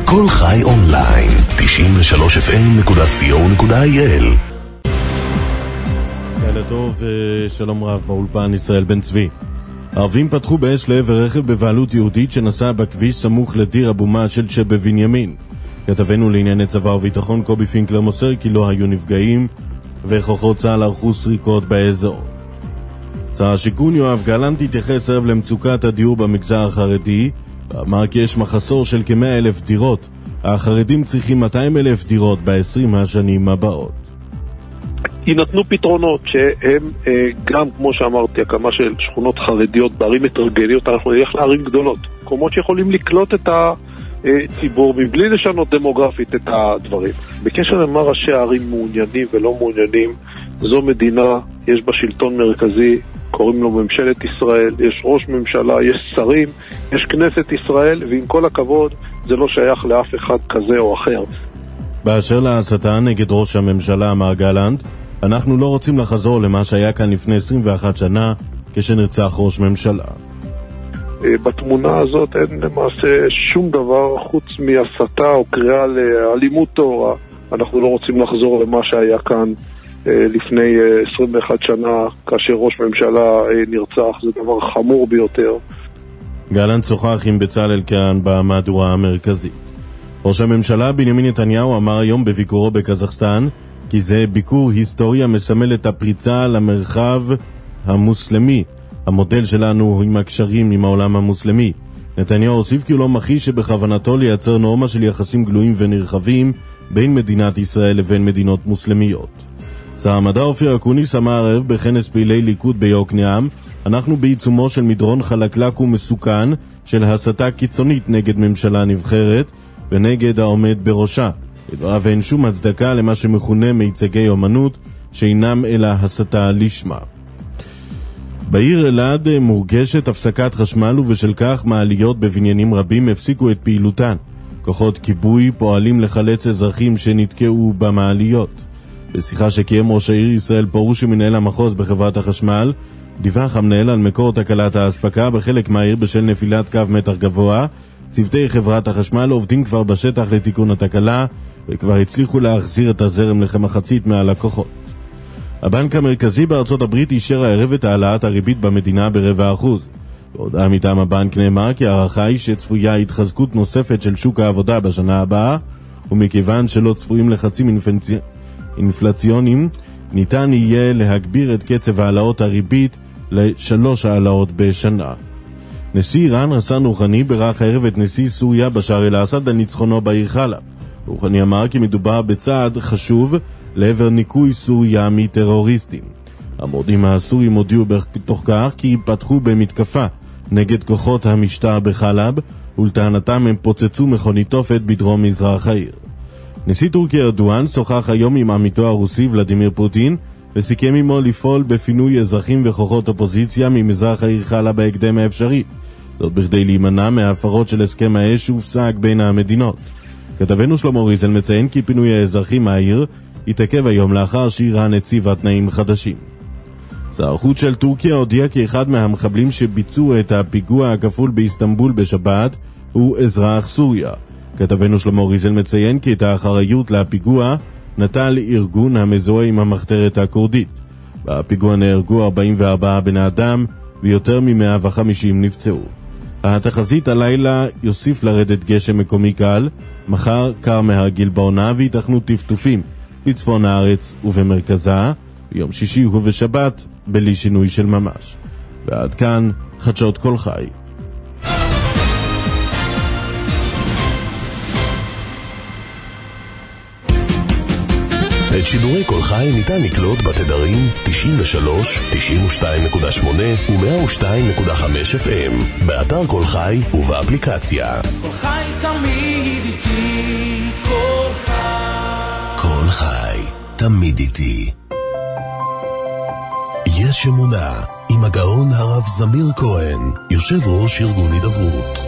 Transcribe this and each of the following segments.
כל חי אונליין, 93fm.co.il. לילה טוב ושלום רב באולפן ישראל בן צבי. ערבים פתחו באש לעבר רכב בבעלות יהודית שנסע בכביש סמוך לדיר אבו מאשל שבבנימין. כתבנו לענייני צבא וביטחון קובי פינקלר מוסר כי לא היו נפגעים וכוחות צה"ל ערכו סריקות באזור. שר השיכון יואב גלנט התייחס ערב למצוקת הדיור במגזר החרדי ואמר כי יש מחסור של כ100,000 דירות. החרדים צריכים 200,000 דירות ב-20 השנים הבאות. יינתנו פתרונות שהם גם, כמו שאמרתי, הקמה של שכונות חרדיות בערים מטרגליות. אנחנו נלך לערים גדולות, מקומות שיכולים לקלוט את הציבור מבלי לשנות דמוגרפית את הדברים. בקשר למה ראשי הערים מעוניינים ולא מעוניינים, זו מדינה, יש בה שלטון מרכזי, קוראים לו ממשלת ישראל, יש ראש ממשלה, יש שרים, יש כנסת ישראל, ועם כל הכבוד זה לא שייך לאף אחד כזה או אחר. באשר להסתה נגד ראש הממשלה אמר גלנט, אנחנו לא רוצים לחזור למה שהיה כאן לפני 21 שנה כשנרצח ראש ממשלה. בתמונה הזאת אין למעשה שום דבר חוץ מהסתה או קריאה לאלימות תורה. אנחנו לא רוצים לחזור למה שהיה כאן לפני 21 שנה כאשר ראש ממשלה נרצח. זה דבר חמור ביותר. גלנט שוחח עם בצלאל כאן במהדורה המרכזית. ראש הממשלה בנימין נתניהו אמר היום בביקורו בקזחסטן כי זה ביקור היסטורי המסמל את הפריצה למרחב המוסלמי. המודל שלנו עם הקשרים עם העולם המוסלמי. נתניהו הוסיף כי הוא לא מכחיש שבכוונתו לייצר נורמה של יחסים גלויים ונרחבים בין מדינת ישראל לבין מדינות מוסלמיות. שר המדע אופיר אקוניס אמר ערב בכנס פעילי ליכוד ביוקנעם, אנחנו בעיצומו של מדרון חלקלק ומסוכן של הסתה קיצונית נגד ממשלה נבחרת ונגד העומד בראשה. לדבריו אין שום הצדקה למה שמכונה מיצגי אומנות שאינם אלא הסתה לשמה. בעיר אלעד מורגשת הפסקת חשמל ובשל כך מעליות בבניינים רבים הפסיקו את פעילותן. כוחות כיבוי פועלים לחלץ אזרחים שנתקעו במעליות. בשיחה שקיים ראש העיר ישראל פורושי מנהל המחוז בחברת החשמל, דיווח המנהל על מקור תקלת ההספקה בחלק מהעיר בשל נפילת קו מתח גבוה. צוותי חברת החשמל עובדים כבר בשטח לתיקון התקלה וכבר הצליחו להחזיר את הזרם לכמחצית מהלקוחות. הבנק המרכזי בארצות הברית אישר הערב את העלאת הריבית במדינה ב0.25%. בהודעה מטעם הבנק נאמר כי הערכה היא שצפויה התחזקות נוספת של שוק העבודה בשנה הבאה, ומכיוון שלא צפויים לחצים אינפלציוניים, ניתן יהיה להגביר את קצב העלאות הריבית ל3 העלאות בשנה. נשיא איראן חסן רוחני בירך הערב את נשיא סוריה בשאר אל-אסד על ניצחונו בעיר חלב. רוחני אמר כי מדובר בצעד חשוב לעבר ניקוי סוריה מטרוריסטים. המורדים הסורים הודיעו בתוך כך כי פתחו במתקפה נגד כוחות המשטר בחלב, ולטענתם הם פוצצו מכונית תופת בדרום מזרח העיר. נשיא טורקיה ארדואן שוחח היום עם עמיתו הרוסי ולדימיר פוטין וסיכם עמו לפעול בפינוי אזרחים וכוחות אופוזיציה ממזרח העיר חלב בהקדם האפשרי. זאת בכדי להימנע מההפרות של הסכם האש שהופסק בין המדינות. כתבנו שלמה ריזל מציין כי פינוי האזרחים מהעיר התעכב היום לאחר שאיראן הציבה תנאים חדשים. שר החוץ של טורקיה הודיע כי אחד מהמחבלים שביצעו את הפיגוע הכפול באיסטנבול בשבת הוא אזרח סוריה. כתבנו שלמה ריזל מציין כי את האחריות לפיגוע נטל ארגון המזוהה עם המחתרת הכורדית. בפיגוע נהרגו 44 בני אדם ויותר מ150 נפצעו. התחזית הלילה יוסיף לרדת גשם מקומי קל, מחר קר מהרגיל בעונה והתכנו טפטופים בצפון הארץ ובמרכזה, ביום שישי ובשבת בלי שינוי של ממש. ועד כאן חדשות כל חי. את שידורי כל חי ניתן לקלוט בתדרים 93, 92.8 ו102.5 FM, באתר כל חי ובאפליקציה. כל חי תמיד איתי, כל חי. כל חי תמיד איתי. יש אמונה עם הגאון הרב זמיר כהן, יושב ראש ארגון הידברות.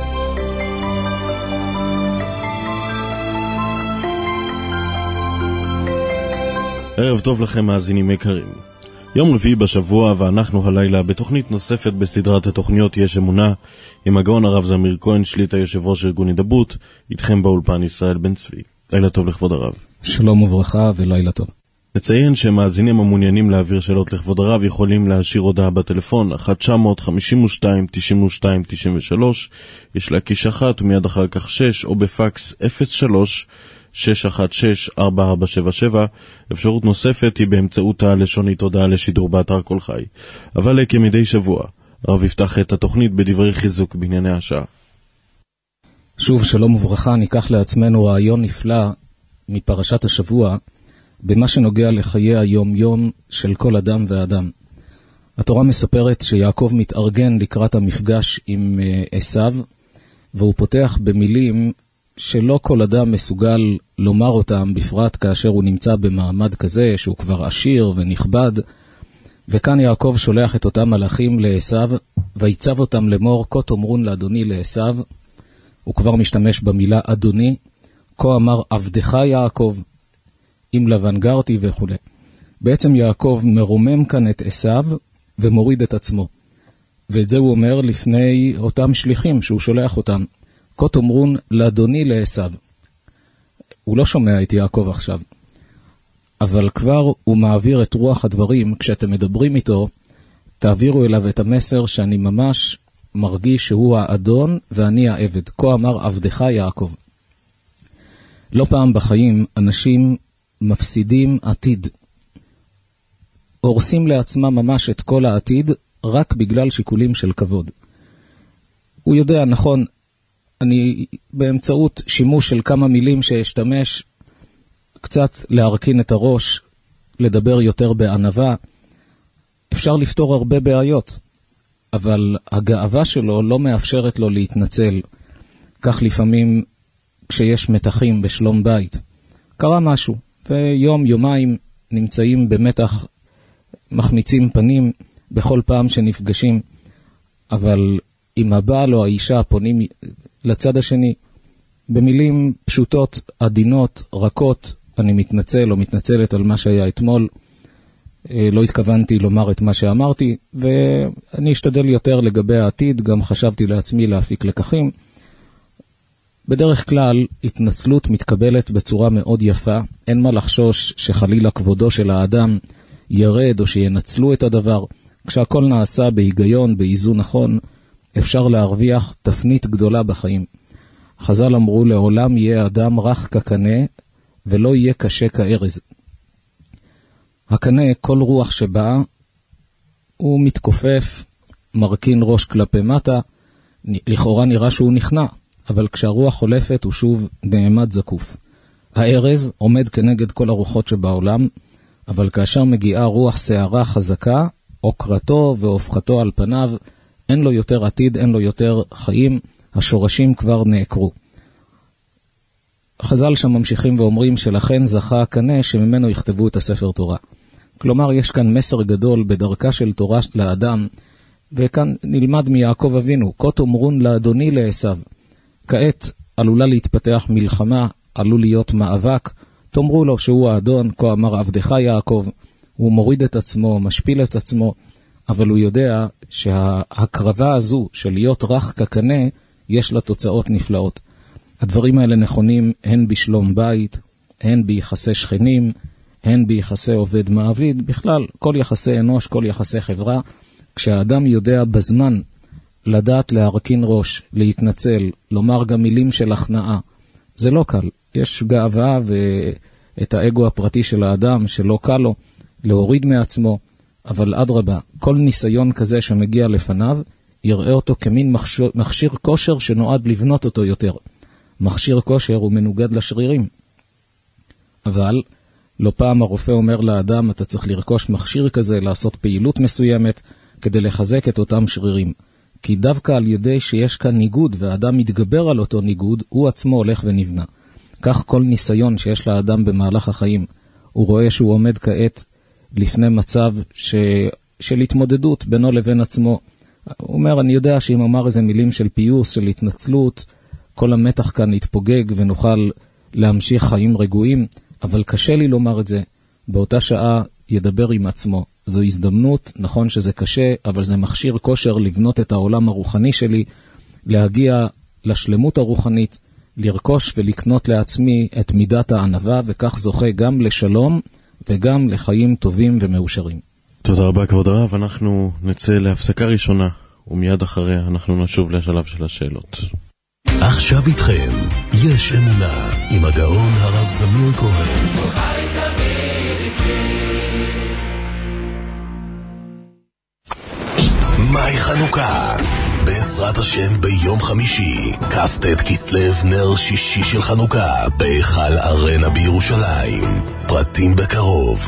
ערב טוב לכם מאזינים יקרים. יום רביעי בשבוע, ואנחנו הלילה בתוכנית נוספת בסדרת התוכניות יש אמונה, עם הגאון הרב זמיר כהן, שליט"א יושב ראש ארגון הידברות, איתכם באולפן ישראל בן צבי. לילה טוב לכבוד הרב. שלום וברכה ולילה טוב. נציין שמאזינים המעוניינים להעביר שאלות לכבוד הרב יכולים להשאיר הודעה בטלפון 1-952-92-93, יש להקיש 1 ומיד אחר כך 6, או בפקס 03-616-4477. אפשרות נוספת היא באמצעות הלשונית הודעה לשידור באתר כל חי. אבל כמדי שבוע, הרב יפתח את התוכנית בדברי חיזוק בענייני השעה. שוב שלום וברכה, ניקח לעצמנו רעיון נפלא מפרשת השבוע, במה שנוגע לחיי היום-יום של כל אדם ואדם. התורה מספרת שיעקב מתארגן לקראת המפגש עם עשיו, והוא פותח במילים שלא כל אדם מסוגל לומר אותם, בפרט כאשר הוא נמצא במעמד כזה שהוא כבר עשיר ונכבד. וכאן יעקב שולח את אותם מלאכים לעשיו, ויצב אותם לאמור, כה תאמרון לאדוני לעשיו. הוא כבר משתמש במילה אדוני, כה אמר עבדך יעקב, עם לבן גרתי וכו'. בעצם יעקב מרומם כאן את עשיו ומוריד את עצמו. ואת זה הוא אומר לפני אותם שליחים שהוא שולח אותם. כה תאמרון לאדוני לעשיו. הוא לא שומע את יעקב עכשיו. אבל כבר הוא מעביר את רוח הדברים. כשאתם מדברים איתו, תעבירו אליו את המסר שאני ממש מרגיש שהוא האדון ואני העבד. כה אמר עבדך יעקב. לא פעם בחיים אנשים מפסידים עתיד. הורסים לעצמם ממש את כל העתיד רק בגלל שיקולים של כבוד. הוא יודע, נכון, אני באמצעות שימוש של כמה מילים שהשתמש, קצת להרכין את הראש, לדבר יותר בענווה, אפשר לפתור הרבה בעיות, אבל הגאווה שלו לא מאפשרת לו להתנצל. כך לפעמים כשיש מתחים בשלום בית. קרה משהו, ויום, יומיים נמצאים במתח, מחמיצים פנים בכל פעם שנפגשים, אבל אם הבעל או האישה פונים לצד השני, במילים פשוטות, עדינות, רכות, אני מתנצל או מתנצלת על מה שהיה אתמול, לא התכוונתי לומר את מה שאמרתי, ואני אשתדל יותר לגבי העתיד, גם חשבתי לעצמי להפיק לקחים. בדרך כלל, התנצלות מתקבלת בצורה מאוד יפה, אין מה לחשוש שחלילה כבודו של האדם ירד או שינצלו את הדבר. כשהכל נעשה בהיגיון, באיזון נכון, אפשר להרוויח תפנית גדולה בחיים. חז"ל אמרו, לעולם יהיה אדם רך כקנה ולא יהיה קשה כארז. הקנה, כל רוח שבאה, הוא מתכופף, מרכין ראש כלפי מטה, לכאורה נראה שהוא נכנע, אבל כשהרוח חולפת הוא שוב נעמד זקוף. הארז עומד כנגד כל הרוחות שבעולם, אבל כאשר מגיעה רוח שערה חזקה, עוקרתו והופכתו על פניו, אין לו יותר עתיד, אין לו יותר חיים, השורשים כבר נעקרו. חז"ל שם ממשיכים ואומרים שלכן זכה הקנה שממנו יכתבו את הספר תורה. כלומר, יש כאן מסר גדול בדרכה של תורה לאדם, וכאן נלמד מיעקב אבינו, כה תאמרון לאדוני לעשיו. כעת עלולה להתפתח מלחמה, עלול להיות מאבק, תאמרו לו שהוא האדון, כה אמר עבדך יעקב. הוא מוריד את עצמו, משפיל את עצמו, אבל הוא יודע שההקרבה הזו של להיות רך כקנה, יש לה תוצאות נפלאות. הדברים האלה נכונים הן בשלום בית, הן ביחסי שכנים, הן ביחסי עובד מעביד, בכלל כל יחסי אנוש, כל יחסי חברה. כשהאדם יודע בזמן לדעת להרכין ראש, להתנצל, לומר גם מילים של הכנעה, זה לא קל. יש גאווה ואת האגו הפרטי של האדם שלא קל לו להוריד מעצמו, אבל אדרבה, כל ניסיון כזה שמגיע לפניו, יראה אותו כמין מכשיר כושר שנועד לבנות אותו יותר. מכשיר כושר הוא מנוגד לשרירים. אבל לא פעם הרופא אומר לאדם, אתה צריך לרכוש מכשיר כזה, לעשות פעילות מסוימת, כדי לחזק את אותם שרירים. כי דווקא על ידי שיש כאן ניגוד, והאדם מתגבר על אותו ניגוד, הוא עצמו הולך ונבנה. כך כל ניסיון שיש לאדם במהלך החיים, הוא רואה שהוא עומד כעת לפני מצב של התמודדות בינו לבין עצמו. הוא אומר, אני יודע שאם אמר איזה מילים של פיוס, של התנצלות, כל המתח כאן יתפוגג ונוכל להמשיך חיים רגועים, אבל קשה לי לומר את זה. באותה שעה ידבר עם עצמו. זו הזדמנות, נכון שזה קשה, אבל זה מכשיר כושר לבנות את העולם הרוחני שלי, להגיע לשלמות הרוחנית, לרכוש ולקנות לעצמי את מידת הענווה, וכך זוכה גם לשלום וגם לחיים טובים ומאושרים. תודה רבה כבוד הרב, אנחנו נצא להפסקה ראשונה, ומיד אחריה אנחנו נשוב לשלב של השאלות. עכשיו איתכם, יש אמונה, עם הגאון הרב זמיר כהן. מהי חנוכה? בעזרת השם ביום חמישי, כ"ט כסלו נר שישי של חנוכה, בהיכל ארנה בירושלים. פרטים בקרוב.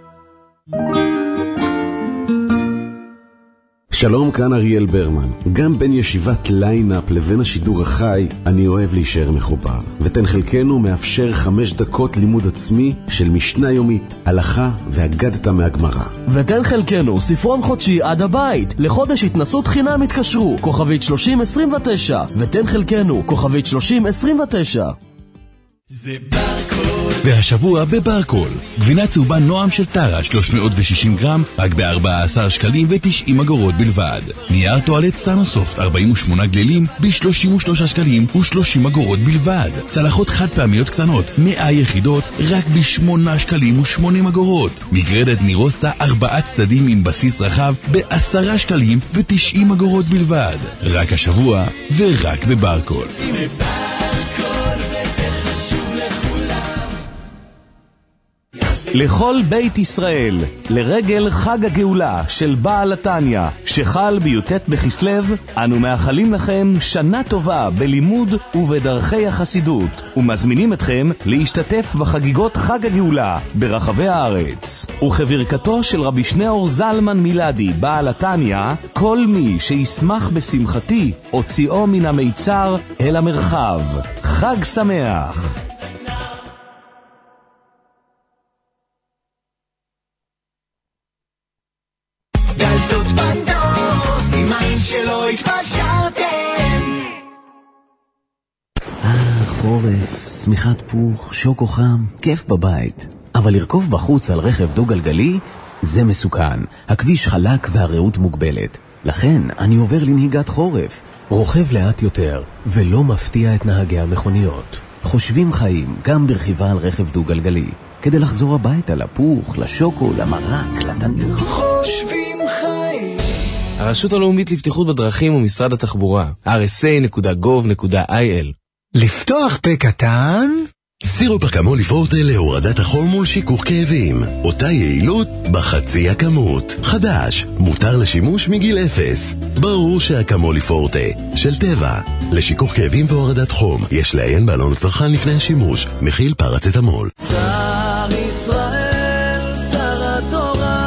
שלום, כאן אריאל ברמן. גם בין ישיבת ליינאפ לבין השידור החי, אני אוהב להישאר מחובר. ותן חלקנו מאפשר 5 דקות לימוד עצמי של משנה יומית, הלכה והגדת מהגמרא. ותן חלקנו ספרון חודשי עד הבית. לחודש התנסות חינם התקשרו, כוכבית 3029. ותן חלקנו, כוכבית 3029. זה ברקול. והשבוע בברקול, גבינה צהובה נועם של טרה 360 גרם, רק ב14 שקלים ו90 אגורות בלבד. נייר טואלט סנוסופט 48 גלילים ב33 שקלים ו30 אגורות בלבד. צלחות חד פעמיות קטנות 100 יחידות רק ב8 שקלים ו80 אגורות. מגרדת נירוסטה 4 צדדים עם בסיס רחב ב10 שקלים ו90 אגורות בלבד. רק השבוע ורק בברקול. זה ברקול וזה חשוב לכולם. לכל בית ישראל, לרגל חג הגאולה של בעל התניא, שחל בי"ט בכסלו, אנו מאחלים לכם שנה טובה בלימוד ובדרכי החסידות, ומזמינים אתכם להשתתף בחגיגות חג הגאולה ברחבי הארץ. וכברכתו של רבי שניאור זלמן מילדי, בעל התניא, כל מי שישמח בשמחתי, הוציאו מן המיצר אל המרחב. חג שמח. דלתות פנדור, סימן שלא התפשרתם. חורף, שמיכת פוך, שוקו חם, כיף בבית. אבל לרכוב בחוץ על רכב דו גלגלי, זה מסוכן. הכביש חלק והראות מוגבלת. לכן אני עובר לנהיגת חורף. רוכב לאט יותר, ולא מפתיע את נהגי המכוניות. חושבים חיים גם ברכיבה על רכב דו גלגלי. כדי לחזור הביתה לפוך, לשוקו, למרק, לתנוך. חושבים חיים. הרשות הלאומית לבטיחות בדרכים ומשרד התחבורה, rsa.gov.il. לפתוח פה קטן. סירופרקמול פורטה להורדת החום ולשיכוך כאבים. אותה יעילות בחצי הכמות. חדש, מותר לשימוש מגיל 0. ברור שהקמול פורטה של טבע. לשיכוך כאבים והורדת חום יש לעיין בעלון הצרכן לפני השימוש. מכיל פרצטמול. שר ישראל, שר התורה.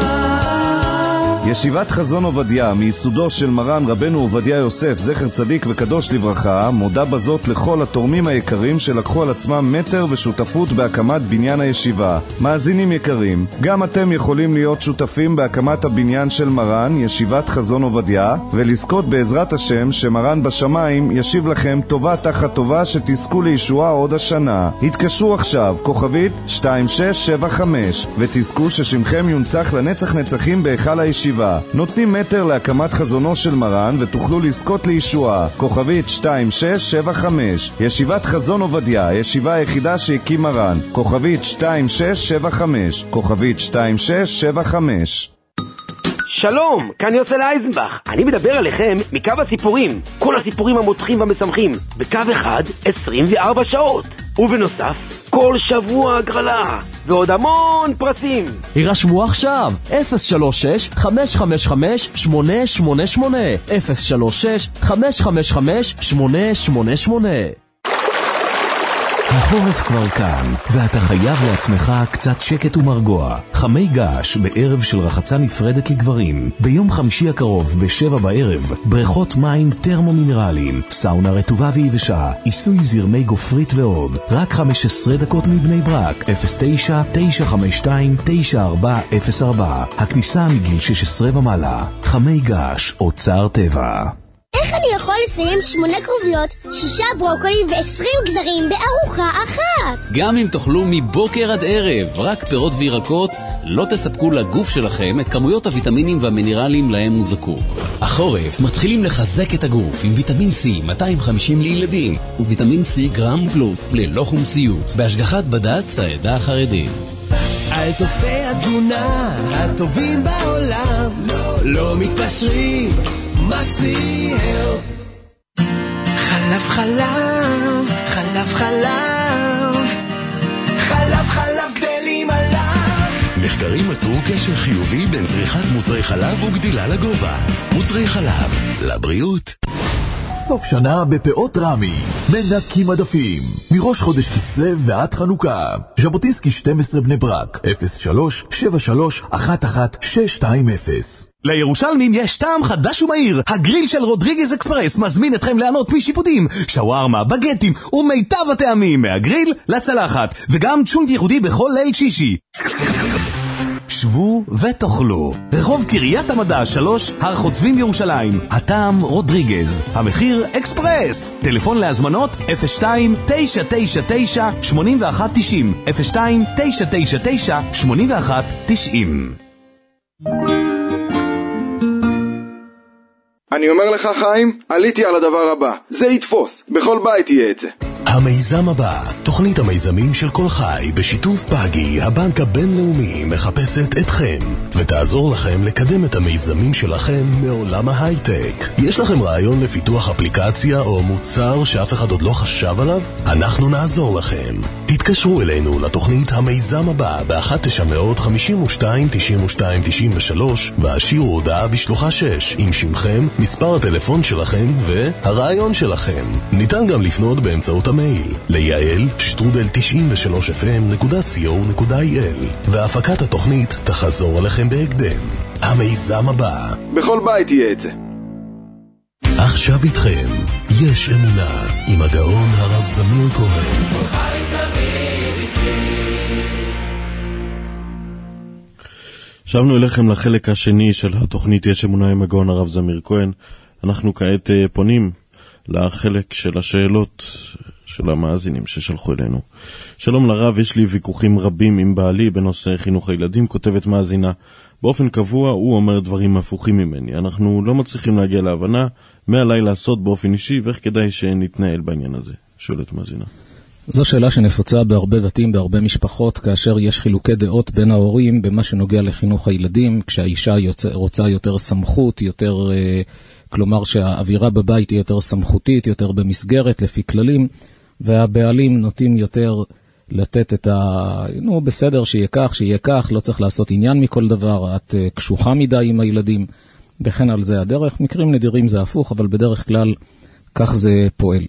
ישיבת חזון עובדיה, מיסודו של מרן רבנו עובדיה יוסף, זכר צדיק וקדוש לברכה, מודה בזאת לכל התורמים היקרים שלקחו על עצמם מטר ושותפות בהקמת בניין הישיבה. מאזינים יקרים, גם אתם יכולים להיות שותפים בהקמת הבניין של מרן, ישיבת חזון עובדיה, ולזכות בעזרת השם שמרן בשמיים ישיב לכם טובה תחת טובה, שתזכו לישועה עוד השנה. התקשרו עכשיו, כוכבית 2675, ותזכו ששמכם יונצח לנצח נצחים בהיכל הישיבה. נותנים מטר להקמת חזונו של מרן ותוכלו לזכות לישועה. כוכבית 2675, ישיבת חזון עובדיה, הישיבה היחידה שהקים מרן. כוכבית 2675, כוכבית 2675. שלום, כאן יוסל אייזנבך. אני מדבר עליכם מקו הסיפורים. כל הסיפורים המותחים והמשמחים. בקו אחד, 24 שעות. ובנוסף, כל שבוע הגרלה. ועוד המון פרסים. הירשמו עכשיו, 036-555-888. 036-555-888. החורף כבר כאן, ואתה חייב לעצמך קצת שקט ומרגוע. חמי געש בערב של רחצה נפרדת לגברים. ביום חמישי הקרוב ב7 בערב, בריכות מים טרמומינרליים, סאונה רטובה ויבשה, עיסוי זרמי גופרית ועוד. רק 15 דקות מבני ברק, 09-952-9404. הכניסה מגיל 16 ומעלה. חמי געש, אוצר טבע. איך אני יכול לסיים 8 כרוביות, 6 ברוקולים ו20 גזרים בארוחה ארוחה אחת. גם אם תאכלו מבוקר עד ערב רק פירות וירקות, לא תספקו לגוף שלכם את כמויות הוויטמינים והמינרלים להם הוא זקוק. החורף מתחילים לחזק את הגוף עם ויטמין C 250 לילדים וויטמין C גרם פלוס ללא חומציות בהשגחת בד"ץ העדה החרדית. על תוספי התזונה הטובים בעולם, לא מתפשרים, מקסי הלף. חלב חלב, חלב חלב, חלב חלב גדלים עליו. מחקרים מצאו קשר חיובי בין צריכת מוצרי חלב וגדילה לגובה. מוצרי חלב, לבריאות. סוף שנה בפאות רמי, מנקים עדפים, מראש חודש כסלו ועד חנוכה. ז'בוטינסקי 12 בני ברק, 03-73-11620. לירושלמים יש טעם חדש ומהיר. הגריל של רודריגז אקספרס מזמין אתכם ליהנות משיפודים, שווארמה, בגטים ומיטב הטעמים מהגריל לצלחת, וגם צ'ונט ייחודי בכל ליל שישי. שבו ותאכלו. רחוב קריית המדע 3, הר חוצבים ירושלים. הטעם רודריגז, המחיר אקספרס. טלפון להזמנות 02-999-8190, 02-999-8190. אני אומר לך חיים, עליתי על הדבר הבא, זה יתפוס, בכל בית יהיה את זה. המיזם הבא, תוכנית המיזמים של כל חי בשיתוף פאגי, הבנק הבינלאומי, מחפשת אתכם ותעזור לכם לקדם את המיזמים שלכם מעולם ההייטק. יש לכם רעיון לפיתוח אפליקציה או מוצר שאף אחד עוד לא חשב עליו? אנחנו נעזור לכם. התקשרו אלינו לתוכנית המיזם הבא ב-1-952-92-93 והשאירו הודעה בשלוחה 6 עם שמכם, מספר הטלפון שלכם והרעיון שלכם. ניתן גם לפנות באמצעות המייל ליעל93fm.co.il והפקת התוכנית תחזור עליכם בהקדם. המיזם הבא, בכל בית יהיה את זה. עכשיו איתכם יש אמונה עם הגאון הרב זמיר כהן. שבנו אליכם לחלק השני של התוכנית יש אמונה עם הגאון הרב זמיר כהן. אנחנו כעת פונים לחלק של השאלות של המאזינים ששלחו אלינו. שלום לרב, יש לי ויכוחים רבים עם בעלי בנושא חינוך הילדים, כותבת מאזינה. באופן קבוע הוא אומר דברים הפוכים ממני. אנחנו לא מצליחים להגיע להבנה מה עליי לעשות באופן אישי ואיך כדאי שנתנהל בעניין הזה. שואלת מאזינה. זו שאלה שנפוצה בהרבה בתים, בהרבה משפחות, כאשר יש חילוקי דעות בין ההורים במה שנוגע לחינוך הילדים, כשהאישה רוצה יותר סמכות, יותר, כלומר שהאווירה בבית היא יותר סמכותית, יותר במסגרת, לפי כללים, והבעלים נוטים יותר לתת את בסדר, שיהיה כך, לא צריך לעשות עניין מכל דבר, את קשוחה מדי עם הילדים, וכן על זה הדרך. מקרים נדירים זה הפוך, אבל בדרך כלל כך זה פועל.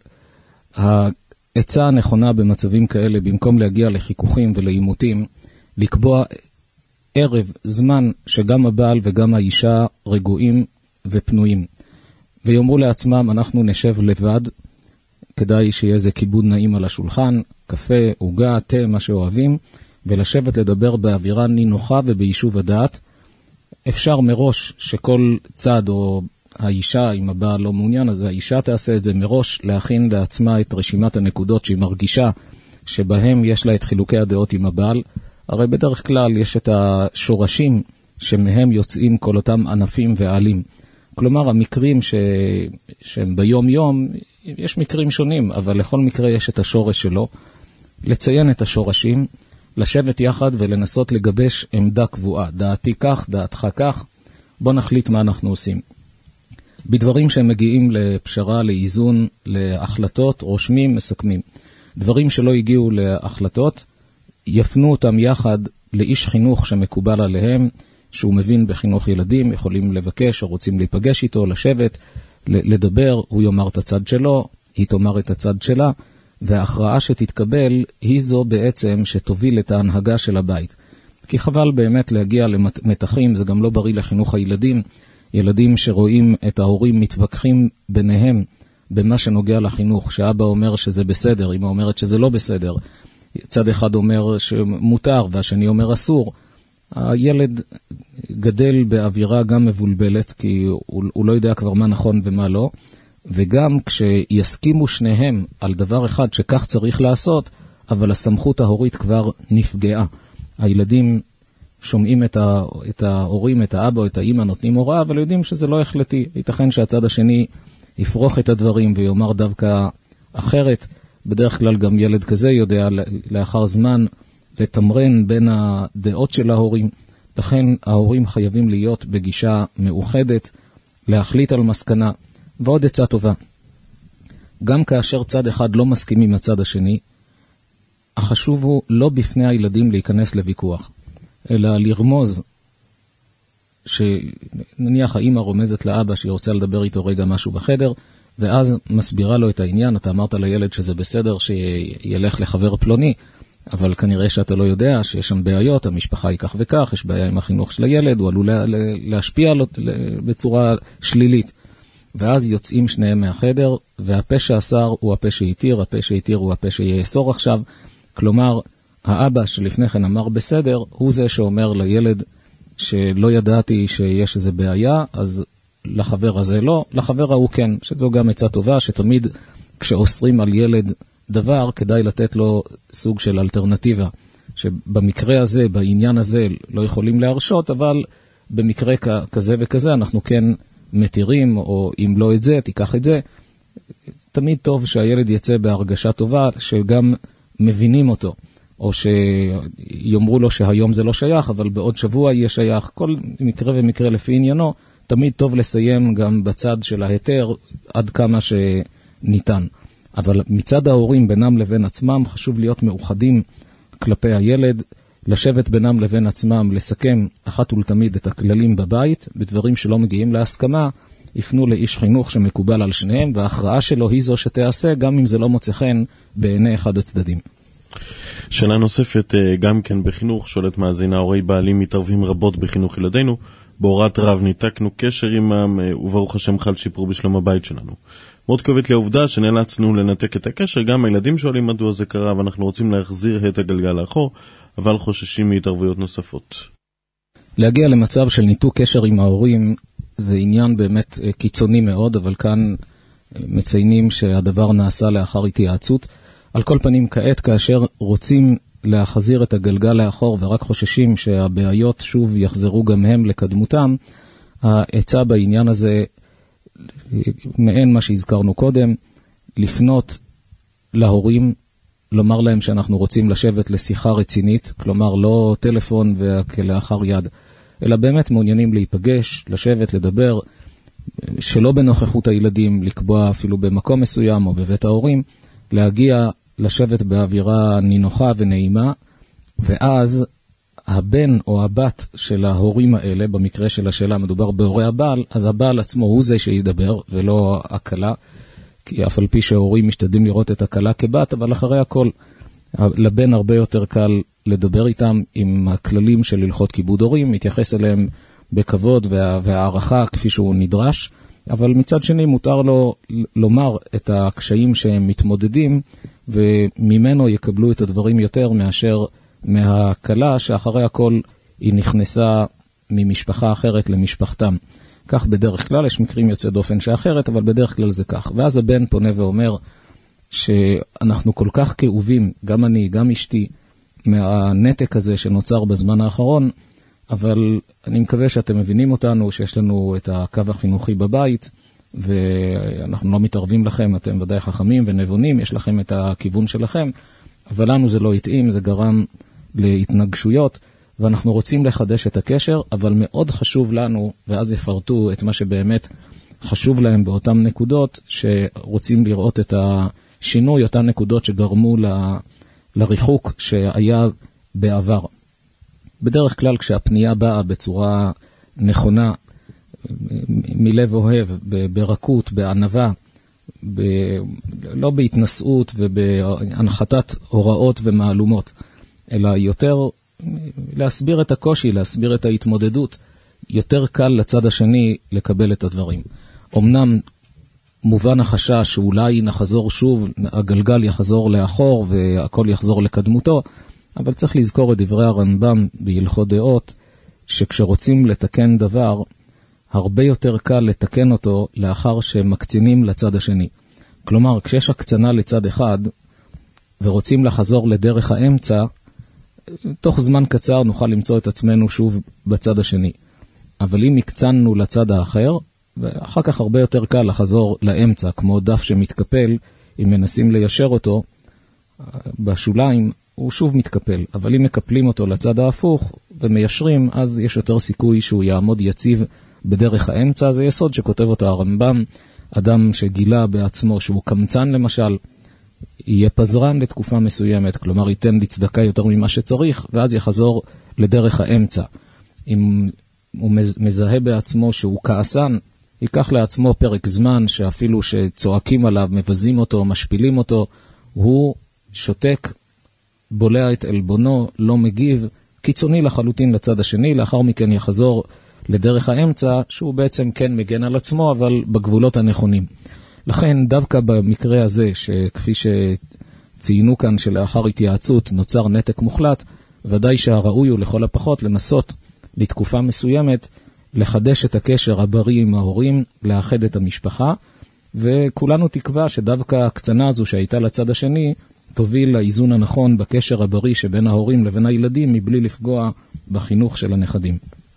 העצה הנכונה במצבים כאלה, במקום להגיע לחיכוכים ולעימותים, לקבוע ערב, זמן שגם הבעל וגם האישה רגועים ופנויים. ויאמרו לעצמם, אנחנו נשב לבד, כדאי שיהיה איזה כיבוד נעים על השולחן, קפה, עוגה, תה, מה שאוהבים, ולשבת לדבר באווירה נינוחה וביישוב הדעת. אפשר מראש שכל צד או האישה, אם הבעל לא מעוניין, אז האישה תעשה את זה מראש, להכין לעצמה את רשימת הנקודות שהיא מרגישה שבהם יש לה את חילוקי הדעות עם הבעל. הרי בדרך כלל יש את השורשים שמהם יוצאים כל אותם ענפים ועלים. כלומר, המקרים שהם ביום יום, יש מקרים שונים, אבל לכל מקרה יש את השורש שלו. לציין את השורשים, לשבת יחד ולנסות לגבש עמדה קבועה. דעתי כך, דעתך כך, בוא נחליט מה אנחנו עושים. בדברים שהם מגיעים לפשרה, לאיזון, להחלטות, רושמים, מסכמים. דברים שלא הגיעו להחלטות, יפנו אותם יחד לאיש חינוך שמקובל עליהם, שהוא מבין בחינוך ילדים, יכולים לבקש או רוצים להיפגש איתו, לשבת, לדבר, הוא יאמר את הצד שלו, היא תאמר את הצד שלה, וההכרעה שתתקבל היא זו בעצם שתוביל את ההנהגה של הבית. כי חבל באמת להגיע למתחים, זה גם לא בריא לחינוך הילדים, ילדים שרואים את ההורים מתווכחים ביניהם במה שנוגע לחינוך, שאבא אומר שזה בסדר, אמא אומרת שזה לא בסדר, צד אחד אומר שמותר והשני אומר אסור. הילד גדל באווירה גם מבולבלת, כי הוא לא יודע כבר מה נכון ומה לא, וגם כשיסכימו שניהם על דבר אחד שכך צריך לעשות, אבל הסמכות ההורית כבר נפגעה. הילדים שומעים את ההורים, את האבא או את האמא נותנים הוראה, אבל יודעים שזה לא החלטי. ייתכן שהצד השני יפרוך את הדברים ויאמר דווקא אחרת. בדרך כלל גם ילד כזה יודע לאחר זמן לתמרן בין הדעות של ההורים. לכן ההורים חייבים להיות בגישה מאוחדת, להחליט על מסקנה. ועוד עצה טובה. גם כאשר צד אחד לא מסכים עם הצד השני, החשוב הוא לא בפני הילדים להיכנס לוויכוח, אלא לרמוז שנניח האמא רומזת לאבא שהיא רוצה לדבר איתו רגע משהו בחדר, ואז מסבירה לו את העניין. אתה אמרת לילד שזה בסדר שילך לחבר פלוני, אבל כנראה שאתה לא יודע שיש שם בעיות, המשפחה היא כך וכך, יש בעיה עם החינוך של הילד, הוא עלול להשפיע בצורה שלילית. ואז יוצאים שניהם מהחדר, והפה שאסר הוא הפה שהתיר, הפה שהתיר הוא הפה שיאסור עכשיו. כלומר, האבא שלפני כן אמר בסדר, הוא זה שאומר לילד שלא ידעתי שיש איזה בעיה, אז לחבר הזה לא, לחבר ההוא כן, שזו גם עצה טובה, שתמיד כשאוסרים על ילד דבר, כדאי לתת לו סוג של אלטרנטיבה, שבמקרה הזה, בעניין הזה, לא יכולים להרשות, אבל במקרה כזה וכזה אנחנו כן מתירים, או אם לא את זה, תיקח את זה. תמיד טוב שהילד יצא בהרגשה טובה, שגם מבינים אותו, או שיאמרו לו שהיום זה לא שייך, אבל בעוד שבוע יהיה שייך. כל מקרה ומקרה לפי עניינו, תמיד טוב לסיים גם בצד של ההיתר, עד כמה שניתן. אבל מצד ההורים בינם לבין עצמם, חשוב להיות מאוחדים כלפי הילד, לשבת בינם לבין עצמם, לסכם אחת ולתמיד את הכללים בבית, בדברים שלא מגיעים להסכמה, יפנו לאיש חינוך שמקובל על שניהם, וההכרעה שלו היא זו שתעשה, גם אם זה לא מוצא חן בעיני אחד הצדדים. שאלה נוספת, גם כן בחינוך, שואלת מאזינה, הורי בעלים מתערבים רבות בחינוך ילדינו, בהורת רב ניתקנו קשר עמם, וברוך השם חל שיפור בשלום הבית שלנו. מאוד כואבת לי העובדה שנאלצנו לנתק את הקשר, גם הילדים שואלים מדוע זה קרה, ואנחנו רוצים להחזיר את הגלגל לאחור, אבל חוששים מהתערבויות נוספות. להגיע למצב של ניתוק קשר עם ההורים, זה עניין באמת קיצוני מאוד, אבל כאן מציינים שהדבר נעשה לאחר התייעצות. על כל פנים, כעת כאשר רוצים להחזיר את הגלגל לאחור ורק חוששים שהבעיות שוב יחזרו גם הם לקדמותם, העצה בעניין הזה, מעין מה שהזכרנו קודם, לפנות להורים, לומר להם שאנחנו רוצים לשבת לשיחה רצינית, כלומר לא טלפון וכלאחר יד, אלא באמת מעוניינים להיפגש, לשבת, לדבר, שלא בנוכחות הילדים, לקבוע אפילו במקום מסוים או בבית ההורים, להגיע לשבת באווירה נינוחה ונעימה, ואז הבן או הבת של ההורים האלה, במקרה של השאלה מדובר בהורי הבעל, אז הבעל עצמו הוא זה שידבר ולא הקלה, כי אף על פי שההורים משתדלים לראות את הקלה כבת, אבל אחרי הכל לבן הרבה יותר קל לדבר איתם עם הכללים של הלכות כיבוד הורים, מתייחס אליהם בכבוד והערכה כפי שהוא נדרש, אבל מצד שני מותר לו לומר את הקשיים שהם מתמודדים, וממנו יקבלו את הדברים יותר מאשר מהקלה שאחרי הכל היא נכנסה ממשפחה אחרת למשפחתם. כך בדרך כלל, יש מקרים יוצא דופן שאחרת, אבל בדרך כלל זה כך. ואז הבן פונה ואומר שאנחנו כל כך כאובים, גם אני, גם אשתי, מהנתק הזה שנוצר בזמן האחרון, אבל אני מקווה שאתם מבינים אותנו, שיש לנו את הקו החינוכי בבית, ואנחנו לא מתערבים לכם, אתם ודאי חכמים ונבונים, יש לכם את הכיוון שלכם, אבל לנו זה לא התאים, זה גרם להתנגשויות, ואנחנו רוצים לחדש את הקשר, אבל מאוד חשוב לנו, ואז יפרטו את מה שבאמת חשוב להם באותן נקודות, שרוצים לראות את השינוי, אותן נקודות שגרמו לריחוק שהיה בעבר. בדרך כלל כשהפנייה באה בצורה נכונה, מלב אוהב, ברכות, בענווה, לא בהתנסות ובהנחתת הוראות ומעלומות, אלא יותר להסביר את הקושי, להסביר את ההתמודדות, יותר קל לצד השני לקבל את הדברים. אמנם מובן החשש שאולי נחזור שוב, הגלגל יחזור לאחור והכל יחזור לקדמותו, אבל צריך לזכור את דברי הרמב"ם בהלכות דעות, שכשרוצים לתקן דבר, הרבה יותר קל לתקן אותו לאחר שמקצינים לצד השני. כלומר, כשיש הקצנה לצד אחד ורוצים לחזור לדרך האמצע, תוך זמן קצר נוכל למצוא את עצמנו שוב בצד השני. אבל אם הקצנו לצד האחר, ואחר כך הרבה יותר קל לחזור לאמצע, כמו דף שמתקפל, אם מנסים ליישר אותו בשוליים, הוא שוב מתקפל. אבל אם מקפלים אותו לצד ההפוך ומיישרים, אז יש יותר סיכוי שהוא יעמוד יציב בדרך האמצע. זה יסוד שכותב אותו הרמב"ם. אדם שגילה בעצמו שהוא קמצן למשל, יהיה פזרן לתקופה מסוימת, כלומר ייתן לצדקה יותר ממה שצריך, ואז יחזור לדרך האמצע. אם הוא מזהה בעצמו שהוא כעסן, ייקח לעצמו פרק זמן שאפילו שצועקים עליו, מבזים אותו, משפילים אותו, הוא שותק, בולע את אלבונו, לא מגיב, קיצוני לחלוטין לצד השני, לאחר מכן יחזור לדרך האמצע, שהוא בעצם כן מגן על עצמו, אבל בגבולות הנכונים. לכן דווקא במקרה הזה, שכפי שציינו כאן שלאחר התייעצות נוצר נתק מוחלט, ודאי שהראוי הוא לכל הפחות לנסות לתקופה מסוימת, לחדש את הקשר הבריא עם ההורים, לאחד את המשפחה, וכולנו תקווה שדווקא הקצנה הזו שהייתה לצד השני, תוביל לאיזון הנכון בקשר הבריא שבין ההורים לבין הילדים, מבלי לפגוע בחינוך של הנכדים.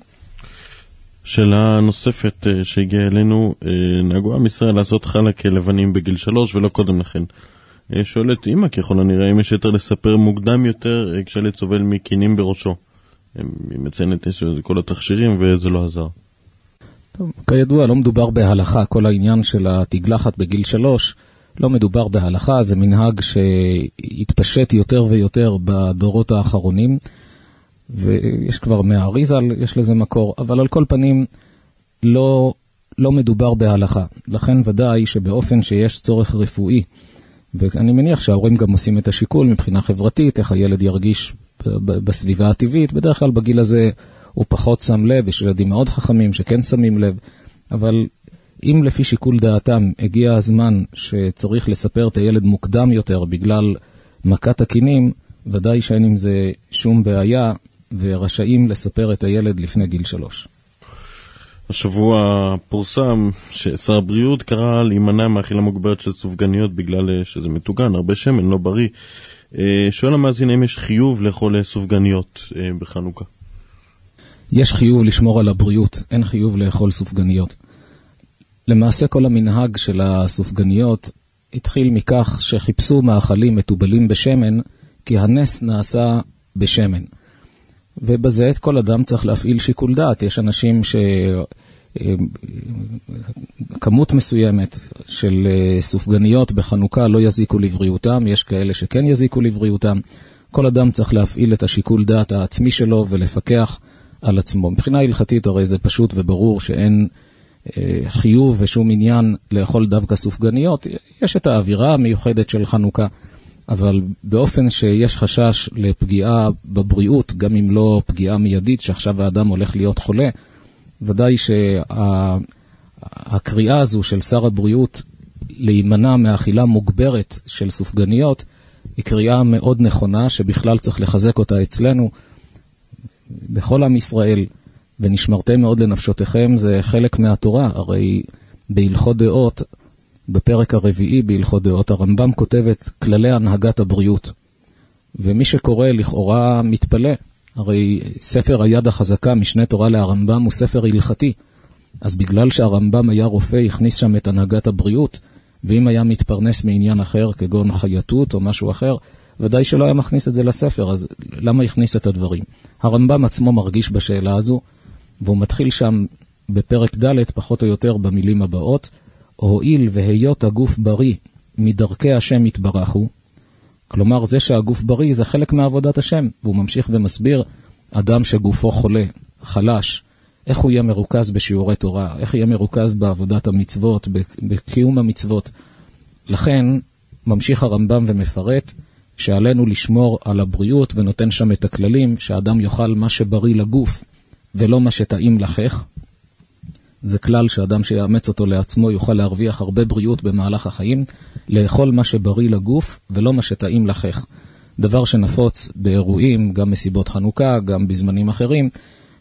שאלה נוספת שהגיעה אלינו, נהגו עם ישראל לעשות חלק לבנים בגיל 3 ולא קודם לכן. שואלת אמא, ככל הנראה, אם יש יותר לספר מוקדם יותר כשילד סובל מקינים בראשו. היא מציינת כל התכשירים וזה לא עזר. טוב, כידוע, לא מדובר בהלכה, כל העניין של התגלחת בגיל 3, לא מדובר בהלכה, זה מנהג שהתפשט יותר ויותר בדורות האחרונים, ויש כבר מהאריזל, יש לזה מקור, אבל על כל פנים לא מדובר בהלכה. לכן ודאי שבאופן שיש צורך רפואי, ואני מניח שההורים גם עושים את השיקול מבחינה חברתית, איך הילד ירגיש בסביבה הטבעית, בדרך כלל בגיל הזה הוא פחות שם לב, יש ילדים מאוד חכמים שכן שמים לב, אבל אם לפי שיקול דעתם הגיע הזמן שצריך לספר את הילד מוקדם יותר בגלל מכת הקינים, ודאי שאין עם זה שום בעיה, ורשאים לספר את הילד לפני גיל 3. השבוע פורסם ששר הבריאות קרא להימנע מאכילה מוגברת של סופגניות בגלל שזה מטוגן, הרבה שמן, לא בריא. שואל המאזין, אם יש חיוב לאכול סופגניות בחנוכה? יש חיוב לשמור על הבריאות, אין חיוב לאכול סופגניות. למעשה כל המנהג של הסופגניות התחיל מכך שחיפשו מאכלים מטובלים בשמן, כי הנס נעשה בשמן. ובזה את כל אדם צריך להפעיל שיקול דעת. יש אנשים כמות מסוימת של סופגניות בחנוכה לא יזיקו לבריאותם, יש כאלה שכן יזיקו לבריאותם. כל אדם צריך להפעיל את השיקול דעת העצמי שלו ולפקח על עצמו. מבחינה הלכתית הרי זה פשוט וברור שאין חיוב ושום עניין לאכול דווקא סופגניות. יש את האווירה המיוחדת של חנוכה, אבל באופן שיש חשש לפגיעה בבריאות, גם אם לא פגיעה מיידית שעכשיו האדם הולך להיות חולה, ודאי שהקריאה הזו של שר הבריאות להימנע מאכילה מוגברת של סופגניות, היא קריאה מאוד נכונה שבכלל צריך לחזק אותה אצלנו בכל עם ישראל, ונשמרתם מאוד לנפשותיכם, זה חלק מהתורה. הרי בהלכות דעות, בפרק הרביעי בהלכות דעות, הרמב"ם כותב את כללי הנהגת הבריאות, ומי שקורא לכאורה מתפלא. הרי ספר היד החזקה משנה תורה להרמב"ם הוא ספר הלכתי, אז בגלל שהרמב"ם היה רופא הכניס שם את הנהגת הבריאות, ואם היה מתפרנס מעניין אחר כגון חייטות או משהו אחר, ודאי שלא היה מכניס את זה לספר, אז למה הכניס את הדברים? הרמב"ם עצמו מרגיש בשאלה הזו, והוא מתחיל שם בפרק ד' פחות או יותר במילים הבאות, הועיל והיות הגוף בריא מדרכי השם יתברכו, כלומר זה שהגוף בריא זה חלק מעבודת השם, והוא ממשיך ומסביר, אדם שגופו חולה, חלש, איך הוא יהיה מרוכז בשיעורי תורה, איך יהיה מרוכז בעבודת המצוות, בקיום המצוות. לכן ממשיך הרמב"ם ומפרט שעלינו לשמור על הבריאות, ונותן שם את הכללים שהאדם יאכל מה שבריא לגוף ולא מה שטעים לחך. זה כלל שאדם שיאמץ אותו לעצמו יוכל להרוויח הרבה בריאות במהלך החיים, לאכול מה שבריא לגוף ולא מה שטעים לחך. דבר שנפוץ באירועים, גם מסיבות חנוכה, גם בזמנים אחרים,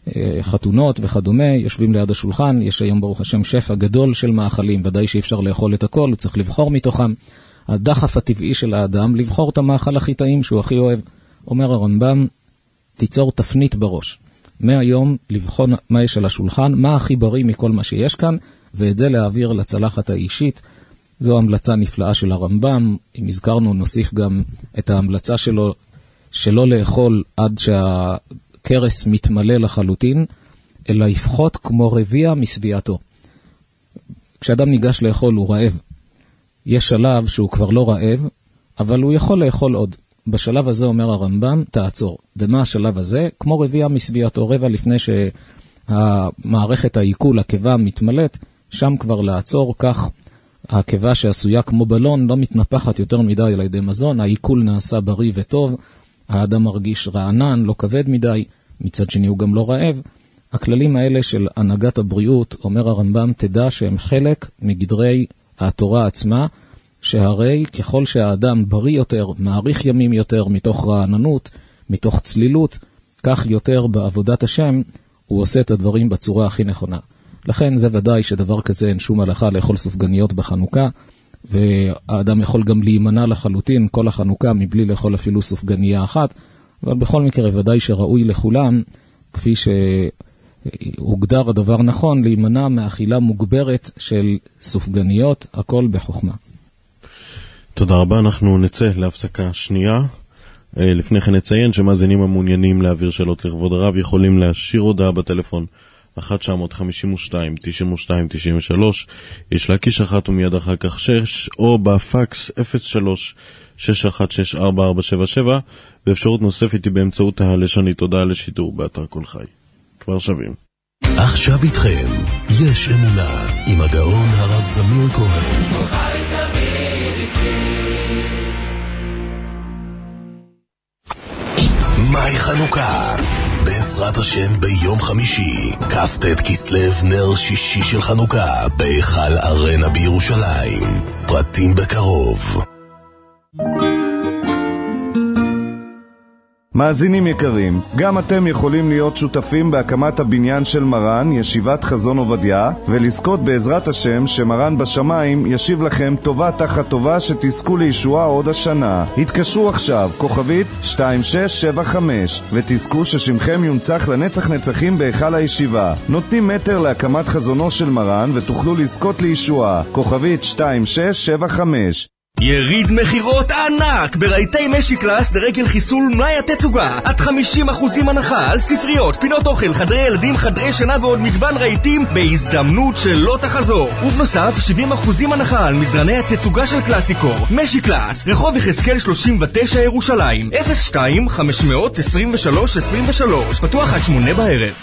חתונות וכדומה, יושבים ליד השולחן, יש היום ברוך השם שפע גדול של מאכלים, ודאי שאי אפשר לאכול את הכל, הוא צריך לבחור מתוכם. הדחף הטבעי של האדם, לבחור את המאכל הכי טעים שהוא הכי אוהב. אומר הרמב"ם, תיצור תפנית בראש. מהיום לבחון מה יש על השולחן, מה הכי בריא מכל מה שיש כאן, ואת זה להעביר לצלחת האישית. זו המלצה נפלאה של הרמב"ם. אם הזכרנו, נוסיף גם את ההמלצה שלו, שלא לאכול עד שהקרס מתמלא לחלוטין, אלא יפחות כמו רביע מסביעתו. כשאדם ניגש לאכול הוא רעב. יש שלב שהוא כבר לא רעב, אבל הוא יכול לאכול עוד. בשלב הזה אומר הרמב"ם, תעצור. ומה השלב הזה? כמו רביע מסביעתו, רבע לפני שהמערכת העיכול, הקיבה מתמלאת, שם כבר לעצור, כך הקיבה שעשויה כמו בלון לא מתנפחת יותר מדי על ידי מזון, העיכול נעשה בריא וטוב, האדם מרגיש רענן, לא כבד מדי, מצד שני הוא גם לא רעב. הכללים האלה של הנהגת הבריאות, אומר הרמב"ם, תדע שהם חלק מגדרי התורה עצמה, שהרי ככל שהאדם בריא יותר, מעריך ימים יותר, מתוך רעננות, מתוך צלילות, כך יותר בעבודת השם, הוא עושה את הדברים בצורה הכי נכונה. לכן זה ודאי שדבר כזה אין שום הלכה לאכול סופגניות בחנוכה, והאדם יכול גם להימנע לחלוטין כל החנוכה מבלי לאכול אפילו סופגניה אחת, אבל בכל מקרה ודאי שראוי לכולם, כפי שהוגדר הדבר נכון, להימנע מאכילה מוגברת של סופגניות, הכל בחוכמה. תודה רבה, אנחנו נצא להפסקה שנייה. לפני כן נציין שמאזינים המעוניינים להעביר שאלות לכבוד הרב יכולים להשאיר הודעה בטלפון 1-952-92-93, יש להקיש אחת ומיד אחר כך 6, או בפקס 03-616-4477, ואפשרות נוספת היא באמצעות הלשונית הודעה לשידור באתר כל חי. כבר שווים. עכשיו איתכם, יש אמונה, עם הגאון הרב זמיר כהן. מהי חנוכה? בעזרת השם ביום חמישי, כ"ט כסלו נר שישי של חנוכה, בהיכל ארנה בירושלים. פרטים בקרוב. מאזינים יקרים, גם אתם יכולים להיות שותפים בהקמת הבניין של מרן, ישיבת חזון עובדיה, ולזכות בעזרת השם שמרן בשמיים ישיב לכם טובה תחת טובה שתזכו לישועה עוד השנה. התקשרו עכשיו, כוכבית 2675, ותזכו ששמכם יונצח לנצח נצחים בהיכל הישיבה. נותנים מטר להקמת חזונו של מרן ותוכלו לזכות לישועה. כוכבית 2675. יריד מחירות ענק ברהיטי משיקלאס לרגל חיסול מלאי התצוגה, עד 50% הנחה על ספריות, פינות אוכל, חדרי ילדים, חדרי שינה ועוד מגוון רהיטים בהזדמנות שלא תחזור. ובנוסף 70% הנחה על מזרני התצוגה של קלאסיקור. משיקלאס, רחוב יחזקאל 39 ירושלים, 02-523-23, פתוח עד 8 בערב.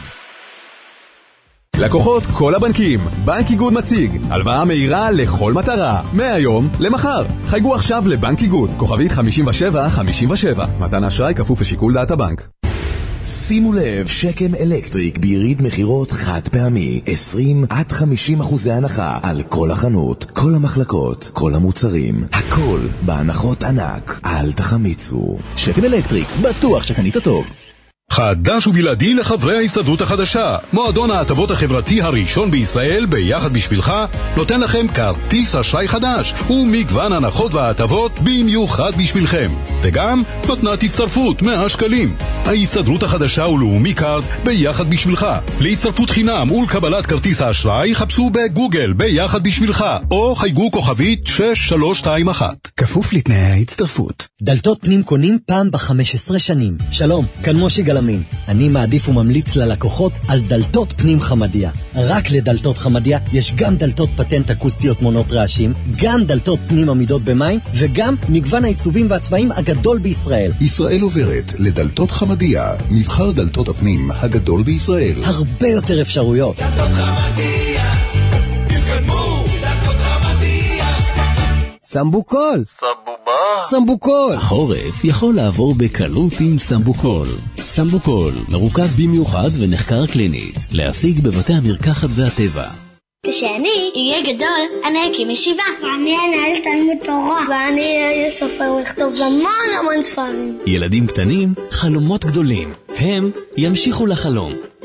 לקוחות כל הבנקים, בנק איגוד מציג הלוואה מהירה לכל מטרה, מהיום למחר. חייגו עכשיו לבנק איגוד, כוכבית 5757. מתן האשראי כפוף לשיקול דעת הבנק. שימו לב, שקם אלקטריק ביריד מחירות חד פעמי, 20-50% הנחה על כל החנות, כל המחלקות, כל המוצרים, הכל בהנחות ענק. אל תחמיצו. שקם אלקטריק, בטוח שקנית טוב. חדש ובלעדי לחברי ההסתדרות החדשה. מועדון ההטבות החברתי הראשון בישראל ביחד בשבילך נותן לכם כרטיס אשראי חדש ומגוון הנחות וההטבות במיוחד בשבילכם, וגם מתנת הצטרפות 100 שקלים. ההסתדרות החדשה ולאומי קארד ביחד בשבילך. להצטרפות חינם ולקבלת כרטיס האשראי חפשו בגוגל ביחד בשבילך או חייגו כוכבית 6321. כפוף לתנאי ההצטרפות. דלתות פנים קונים פעם ב-15 שנים. שלום, כאן מושי גלמין. אני מעדיף וממליץ ללקוחות על דלתות פנים חמדיה. רק לדלתות חמדיה יש גם דלתות פטנט אקוסטיות מונות רעשים, גם דלתות פנים עמידות במים, וגם מגוון העיצובים והצבעים הגדול בישראל. ישראל עוברת לדלתות חמדיה, מבחר דלתות הפנים הגדול בישראל. הרבה יותר אפשרויות. דלתות חמדיה, תתקדמו, דלתות חמדיה. סמבוקול. סמבוקול. החורף יכול לעבור בקלות עם סמבוקול. סמבוקול מרוכז במיוחד ונחקר קלינית, להשיג בבתי המרקחת והטבע. כשאני אהיה גדול, אני אקים ישיבה. ואני אנהל תלמוד תורה. ואני אהיה סופר לכתוב המון ספרים. ילדים קטנים, חלומות גדולים. הם ימשיכו לחלום.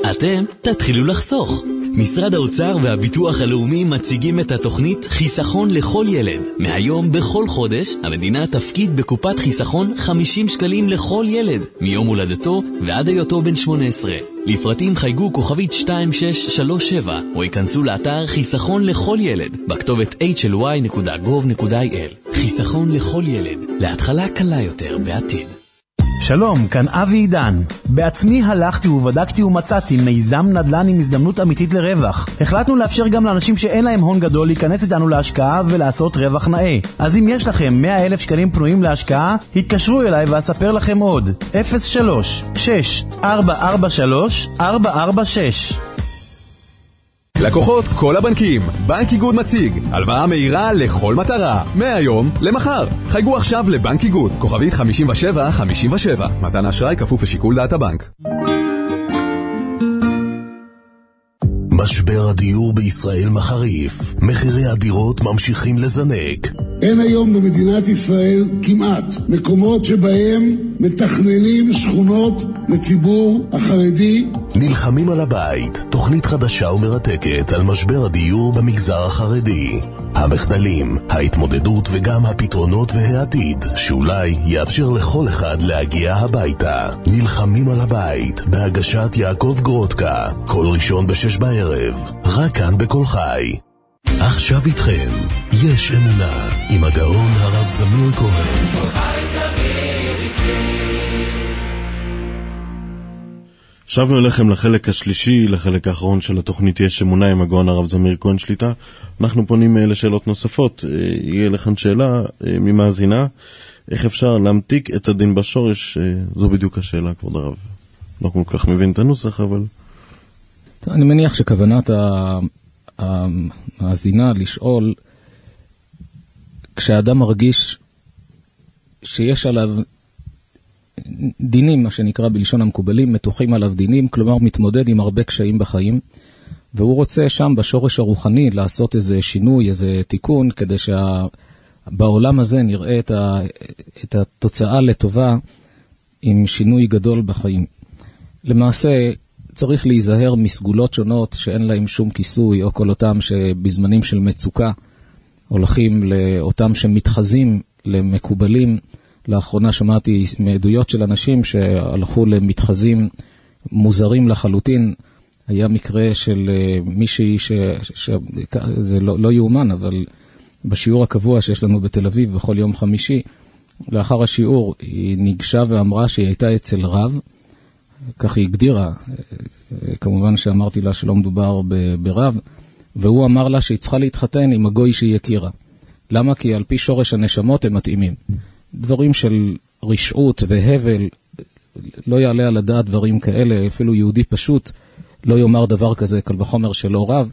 אתם תתחילו לחסוך. משרד האוצר והביטוח הלאומי מציגים את התוכנית חיסכון לכל ילד. מהיום בכל חודש המדינה תפקיד בקופת חיסכון 50 שקלים לכל ילד, מיום הולדתו ועד היותו בן 18. לפרטים חייגו כוכבית 2637 או ייכנסו לאתר חיסכון לכל ילד בכתובת hly.gov.il. חיסכון לכל ילד, להתחלה קלה יותר בעתיד. שלום, כאן אבי עידן. בעצמי הלכתי ובדקתי ומצאתי מיזם נדל"ן עם הזדמנות אמיתית לרווח. החלטנו לאפשר גם לאנשים שאין להם הון גדול להיכנס איתנו להשקעה ולעשות רווח נאה. אז אם יש לכם 100,000 שקלים פנויים להשקעה, התקשרו אליי ואספר לכם עוד. 03-6443-446. לקוחות כל הבנקים, בנק איגוד מציג הלוואה מהירה לכל מטרה, מהיום למחר. חייגו עכשיו לבנק איגוד, כוכבית 5757. מתן האשראי כפוף לשיקול דעת הבנק. משבר הדיור בישראל מחריף, מחירי הדירות ממשיכים לזנק. אין היום במדינת ישראל כמעט מקומות שבהם מתכננים שכונות לציבור החרדי. נלחמים על הבית, תוכנית חדשה ומרתקת על משבר הדיור במגזר החרדי. המחדלים, ההתמודדות וגם הפתרונות והעתיד שאולי יאפשר לכל אחד להגיע הביתה. נלחמים על הבית בהגשת יעקב גרודקה, כל ראשון ב6 בערב, רק כאן בכל חי. עכשיו איתכם יש אמונה עם הגאון הרב זמיר כהן. שבנו אליכם לחלק השלישי, לחלק האחרון של התוכנית יש אמונה עם הגאון הרב זמיר כהן שליטה. אנחנו פונים לשאלות נוספות. יהיה לכאן שאלה ממאזינה, איך אפשר להמתיק את הדין בשורש? זו בדיוק השאלה, כבוד הרב. לא כל כך מבין את הנוסח, אבל... אני מניח שכוונת המאזינה לשאול, כשאדם מרגיש שיש עליו דינים, מה שנקרא בלשון המקובלים, מתוחים עליו דינים, כלומר מתמודד עם הרבה קשיים בחיים, והוא רוצה שם בשורש הרוחני לעשות איזה שינוי, איזה תיקון, כדי שבעולם הזה נראה את התוצאה לטובה עם שינוי גדול בחיים. למעשה צריך להיזהר מסגולות שונות שאין להם שום כיסוי, או כל אותם שבזמנים של מצוקה הולכים לאותם שמתחזים למקובלים. לאחרונה שמעתי מעדויות של אנשים שהלכו למתחזים מוזרים לחלוטין. היה מקרה של מישהי זה לא יאומן, אבל בשיעור הקבוע שיש לנו בתל אביב בכל יום חמישי, לאחר השיעור היא ניגשה ואמרה שהיא הייתה אצל רב, כך היא הגדירה, כמובן שאמרתי לה שלא מדובר ברב, והוא אמר לה שהיא צריכה להתחתן עם הגוי שהיא הכירה. למה? כי על פי שורש הנשמות הם מתאימים. דברים של רשעות והבל, לא יעלה על הדעת דברים כאלה, אפילו יהודי פשוט לא יאמר דבר כזה, קל וחומר שלא רב,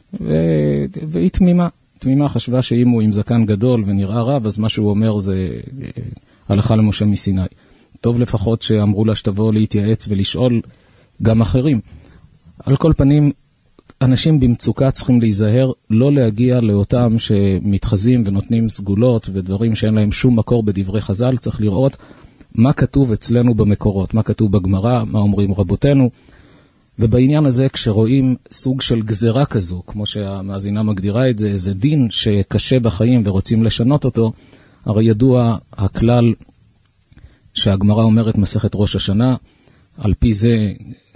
והיא תמימה חשבה שאם הוא עם זקן גדול ונראה רב, אז מה שהוא אומר זה הלכה למשה מסיני. טוב לפחות שאמרו לה שתבוא להתייעץ ולשאול גם אחרים. על כל פנים, אנשים במצוקה צריכים להיזהר לא להגיע לאותם שמתחזים ונותנים סגולות ודברים שאין להם שום מקור בדברי חז"ל. צריך לראות מה כתוב אצלנו במקורות, מה כתוב בגמרא, מה אומרים רבותינו. ובעניין הזה כשרואים סוג של גזרה כזו, כמו שהמאזינה מגדירה את זה, איזה דין שקשה בחיים ורוצים לשנות אותו, הרי ידוע הכלל שהגמרא אומרת מסכת ראש השנה, על פי זה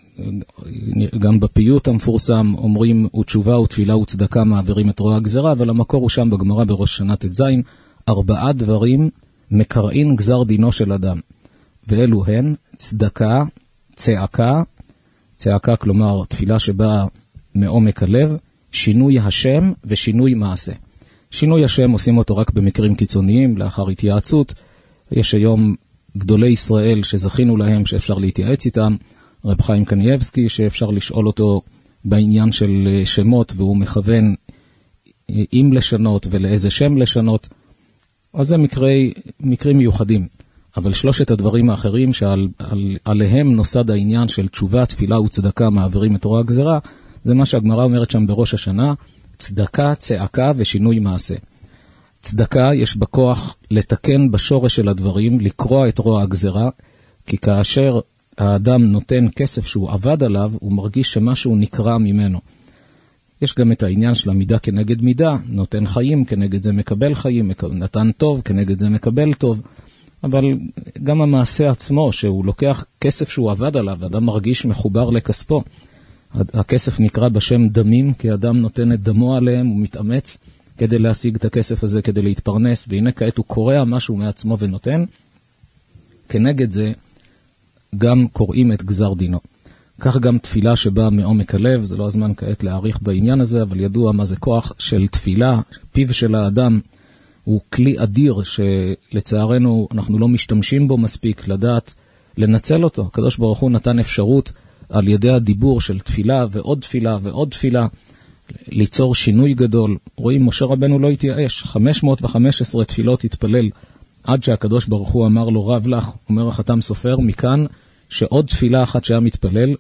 גם בפיוט המפורסם אומרים ותשובה ותפילה וצדקה מעבירים את רוע הגזרה, אבל המקור הוא שם בגמרא בראש שנה ט"ז, 4 דברים מקראים גזר דינו של אדם, ואלו הן צדקה, צעקה, צעקה כלומר תפילה שבאה מעומק הלב, שינוי השם ושינוי מעשה. שינוי השם עושים אותו רק במקרים קיצוניים, לאחר התייעצות. יש היום גדולי ישראל שזכינו להם שאפשר להתייעץ איתם, רב חיים קניאבסקי שאפשר לשאול אותו בעניין של שמות, והוא מכוון אם לשנות ולאיזה שם לשנות. אז זה מקרים מיוחדים. אבל 3 הדברים האחרים שעליהם נוסד העניין של תשובה, תפילה וצדקה מעבירים את רוע הגזרה, זה מה שהגמרא אומרת שם בראש השנה, צדקה, צעקה ושינוי מעשה. צדקה יש בכוח לתקן בשורש של הדברים, לקרוע את רוע הגזרה, כי כאשר האדם נותן כסף שהוא עבד עליו, הוא מרגיש שמשהו נקרא ממנו. יש גם את העניין של המידה כנגד מידה, נותן חיים, כנגד זה מקבל חיים, נתן טוב, כנגד זה מקבל טוב. אבל גם המעשה עצמו, שהוא לוקח כסף שהוא עבד עליו, האדם מרגיש מחובר לכספו. הכסף נקרא בשם דמים, כי האדם נותן את דמו עליהם, הוא מתאמץ כדי להשיג את הכסף הזה, כדי להתפרנס, והנה כעת הוא קורא משהו מעצמו ונותן. כנגד זה גם קוראים את גזר דינו. כך גם תפילה שבאה מעומק הלב, זה לא הזמן כעת להעריך בעניין הזה, אבל ידוע מה זה כוח של תפילה, פיו של האדם הוא כלי אדיר שלצערנו אנחנו לא משתמשים בו מספיק לדעת לנצל אותו. הקדוש ברוך הוא נתן אפשרות על ידי הדיבור של תפילה ועוד תפילה ועוד תפילה, ליצור שינוי גדול. רואים, משה רבנו לא התייאש, 515 תפילות התפלל, עד שהקדוש ברוך הוא אמר לו רב לך, אומר החתם סופר, מכאן שעוד תפילה אחת שהיה מתפלל,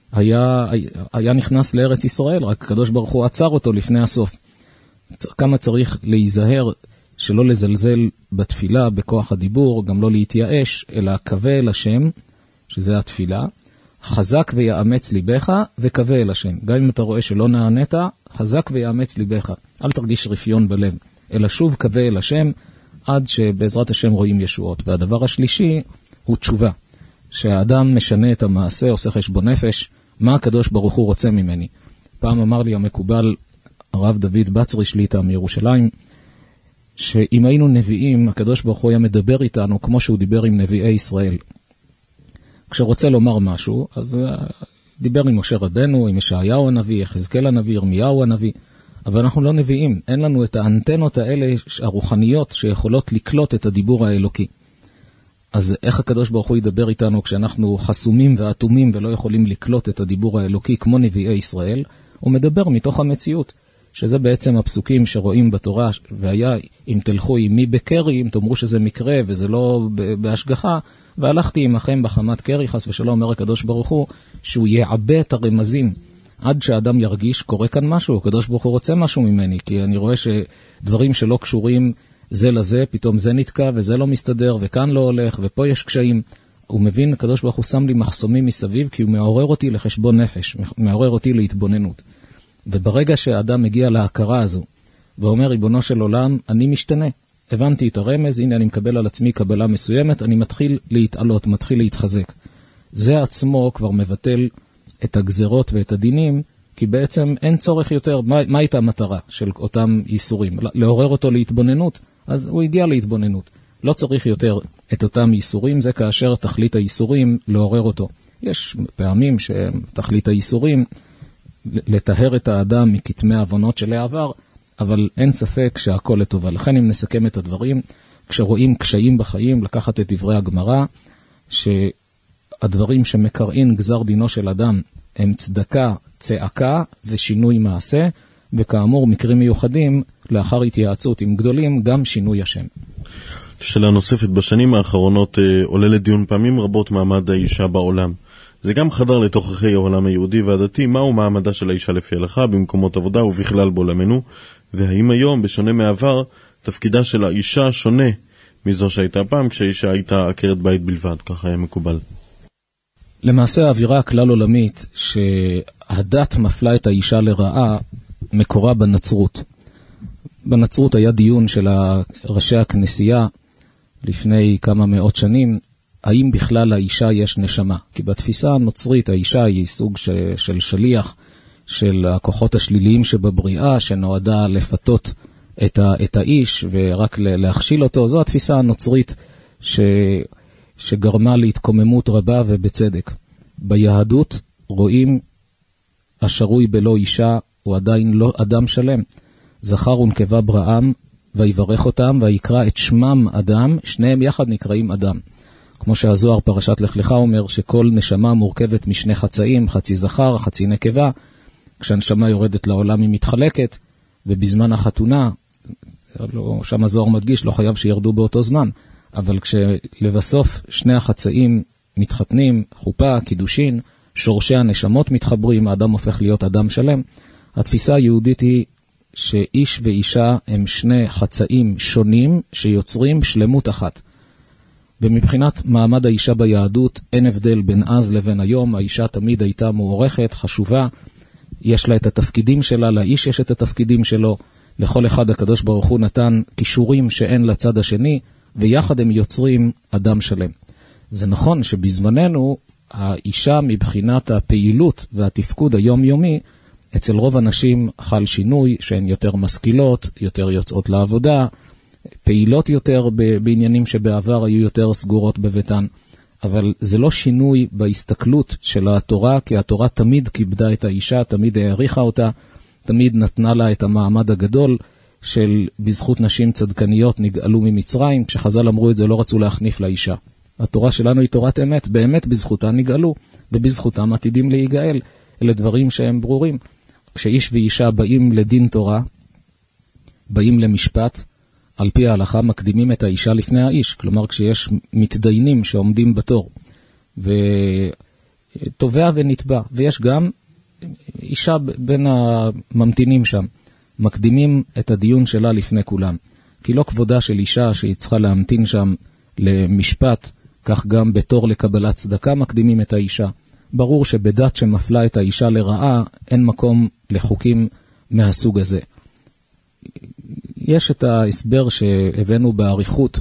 היה נכנס לארץ ישראל, רק הקדוש ברוך הוא עצר אותו לפני הסוף. כמה צריך להיזהר שלא לזלזל בתפילה, בכוח הדיבור, גם לא להתייאש, אלא קווה אל השם, שזה התפילה, חזק ויאמץ ליבך וקווה אל השם. גם אם אתה רואה שלא נענית, חזק ויאמץ ליבך. אל תרגיש רפיון בלב, אלא שוב קווה אל השם, עד שבעזרת השם רואים ישועות. והדבר השלישי הוא תשובה. שהאדם משנה את המעשה, עושה חשבון נפש, מה הקדוש ברוך הוא רוצה ממני. פעם אמר לי המקובל, הרב דוד בצרי שליטה מירושלים, שאם היינו נביאים, הקדוש ברוך הוא היה מדבר איתנו כמו שהוא דיבר עם נביאי ישראל. כשרוצה לומר משהו, אז דיבר עם משה רבנו, עם ישעיהו הנביא, יחזקאל הנביא, ירמיהו הנביא, אבל אנחנו לא נביאים, אין לנו את האנטנות האלה הרוחניות שיכולות לקלוט את הדיבור האלוקי. אז איך הקדוש ברוך הוא ידבר איתנו כשאנחנו חסומים ואטומים ולא יכולים לקלוט את הדיבור האלוקי כמו נביאי ישראל? הוא מדבר מתוך המציאות, שזה בעצם הפסוקים שרואים בתורה, והיה אם תלכו עמי בקרי, אם תאמרו שזה מקרה וזה לא בהשגחה, והלכתי עמכם בחמת קרי, חס ושלום, אומר הקדוש ברוך הוא, שהוא יעבה את הרמזים, עד שהאדם ירגיש קורה כאן משהו, הקדוש ברוך הוא רוצה משהו ממני, כי אני רואה שדברים שלא קשורים זה לזה, פתאום זה נתקע וזה לא מסתדר, וכאן לא הולך, ופה יש קשיים. הוא מבין, הקדוש ברוך הוא שם לי מחסומים מסביב, כי הוא מעורר אותי לחשבון נפש, מעורר אותי להתבוננות. וברגע שהאדם מגיע להכרה הזו, ואומר, ריבונו של עולם, אני משתנה. הבנתי את הרמז, הנה אני מקבל על עצמי קבלה מסוימת, אני מתחיל להתעלות, מתחיל להתחזק. זה עצמו כבר מבטל את הגזרות ואת הדינים, כי בעצם אין צורך יותר. מה הייתה המטרה של אותם ייסורים? לעורר אותו להתבוננות, אז הוא הגיע להתבוננות. לא צריך יותר את אותם ייסורים, זה כאשר תכלית הייסורים לעורר אותו. יש פעמים שתכלית הייסורים לטהר את האדם מכתמי העוונות של העבר, אבל אין ספק שהכל לטובה. לכן אם נסכם את הדברים, כשרואים קשיים בחיים, לקחת את דברי הגמרא, שהדברים שמקראים גזר דינו של אדם הם צדקה, צעקה ושינוי מעשה, וכאמור מקרים מיוחדים, לאחר התייעצות עם גדולים, גם שינוי השם. שאלה נוספת, בשנים האחרונות עולה לדיון פעמים רבות מעמד האישה בעולם. זה גם חדר לתוככי העולם היהודי והדתי, מהו מעמדה של האישה לפי הלכה במקומות עבודה ובכלל בעולמנו, והאם היום, בשונה מעבר, תפקידה של האישה שונה מזו שהייתה פעם, כשהאישה הייתה עקרת בית בלבד, ככה היה מקובל. למעשה האווירה הכלל עולמית שהדת מפלה את האישה לרעה מקורה בנצרות. בנצרות היה דיון של ראשי הכנסייה לפני כמה מאות שנים, האם בכלל לאישה יש נשמה? כי בתפיסה הנוצרית האישה היא סוג של שליח של הכוחות השליליים שבבריאה, שנועדה לפתות את האיש ורק להכשיל אותו. זו התפיסה הנוצרית שגרמה להתקוממות רבה ובצדק. ביהדות רואים השרוי בלא אישה הוא עדיין לא אדם שלם. זכר ונקבה בראם ויברך אותם ויקרא את שמם אדם, שניהם יחד נקראים אדם. כמו שהזוהר פרשת לך לך אומר שכל נשמה מורכבת משני חצאים, חצי זכר, חצי נקבה. כשהנשמה יורדת לעולם היא מתחלקת, ובזמן החתונה, שם הזוהר מדגיש, לא חייב שירדו באותו זמן, אבל כשלבסוף שני החצאים מתחתנים, חופה, קידושין, שורשי הנשמות מתחברים, האדם הופך להיות אדם שלם. התפיסה היהודית היא שאיש ואישה הם שני חצאים שונים שיוצרים שלמות אחת. ומבחינת מעמד האישה ביהדות, אין הבדל בין אז לבין היום. האישה תמיד הייתה מוערכת, חשובה, יש לה את התפקידים שלה, לאיש יש את התפקידים שלו, לכל אחד הקדוש ברוך הוא נתן כישורים שאין לצד השני, ויחד הם יוצרים אדם שלם. זה נכון שבזמננו, האישה מבחינת הפעילות והתפקוד היומיומי, אצל רוב הנשים חל שינוי שהן יותר משכילות, יותר יוצאות לעבודה, פעילות יותר בעניינים שבעבר היו יותר סגורות בביתן. אבל זה לא שינוי בהסתכלות של התורה, כי התורה תמיד כיבדה את האישה, תמיד העריכה אותה, תמיד נתנה לה את המעמד הגדול של בזכות נשים צדקניות נגאלו ממצרים. כשחז"ל אמרו את זה לא רצו להחניף לאישה. התורה שלנו היא תורת אמת, באמת בזכותה נגאלו, ובזכותם עתידים להיגאל. אלה דברים שהם ברורים. כשאיש ואישה באים לדין תורה, באים למשפט, על פי ההלכה מקדימים את האישה לפני האיש. כלומר, כשיש מתדיינים שעומדים בתור, ותובע ונתבע, ויש גם אישה בין הממתינים שם, מקדימים את הדיון שלה לפני כולם. כי לא כבודה של אישה שהיא צריכה להמתין שם למשפט, כך גם בתור לקבלת צדקה מקדימים את האישה. ברור שבדת שמפלה את האישה לרעה, אין מקום לחוקים מהסוג הזה. יש את ההסבר שהבאנו בעריכות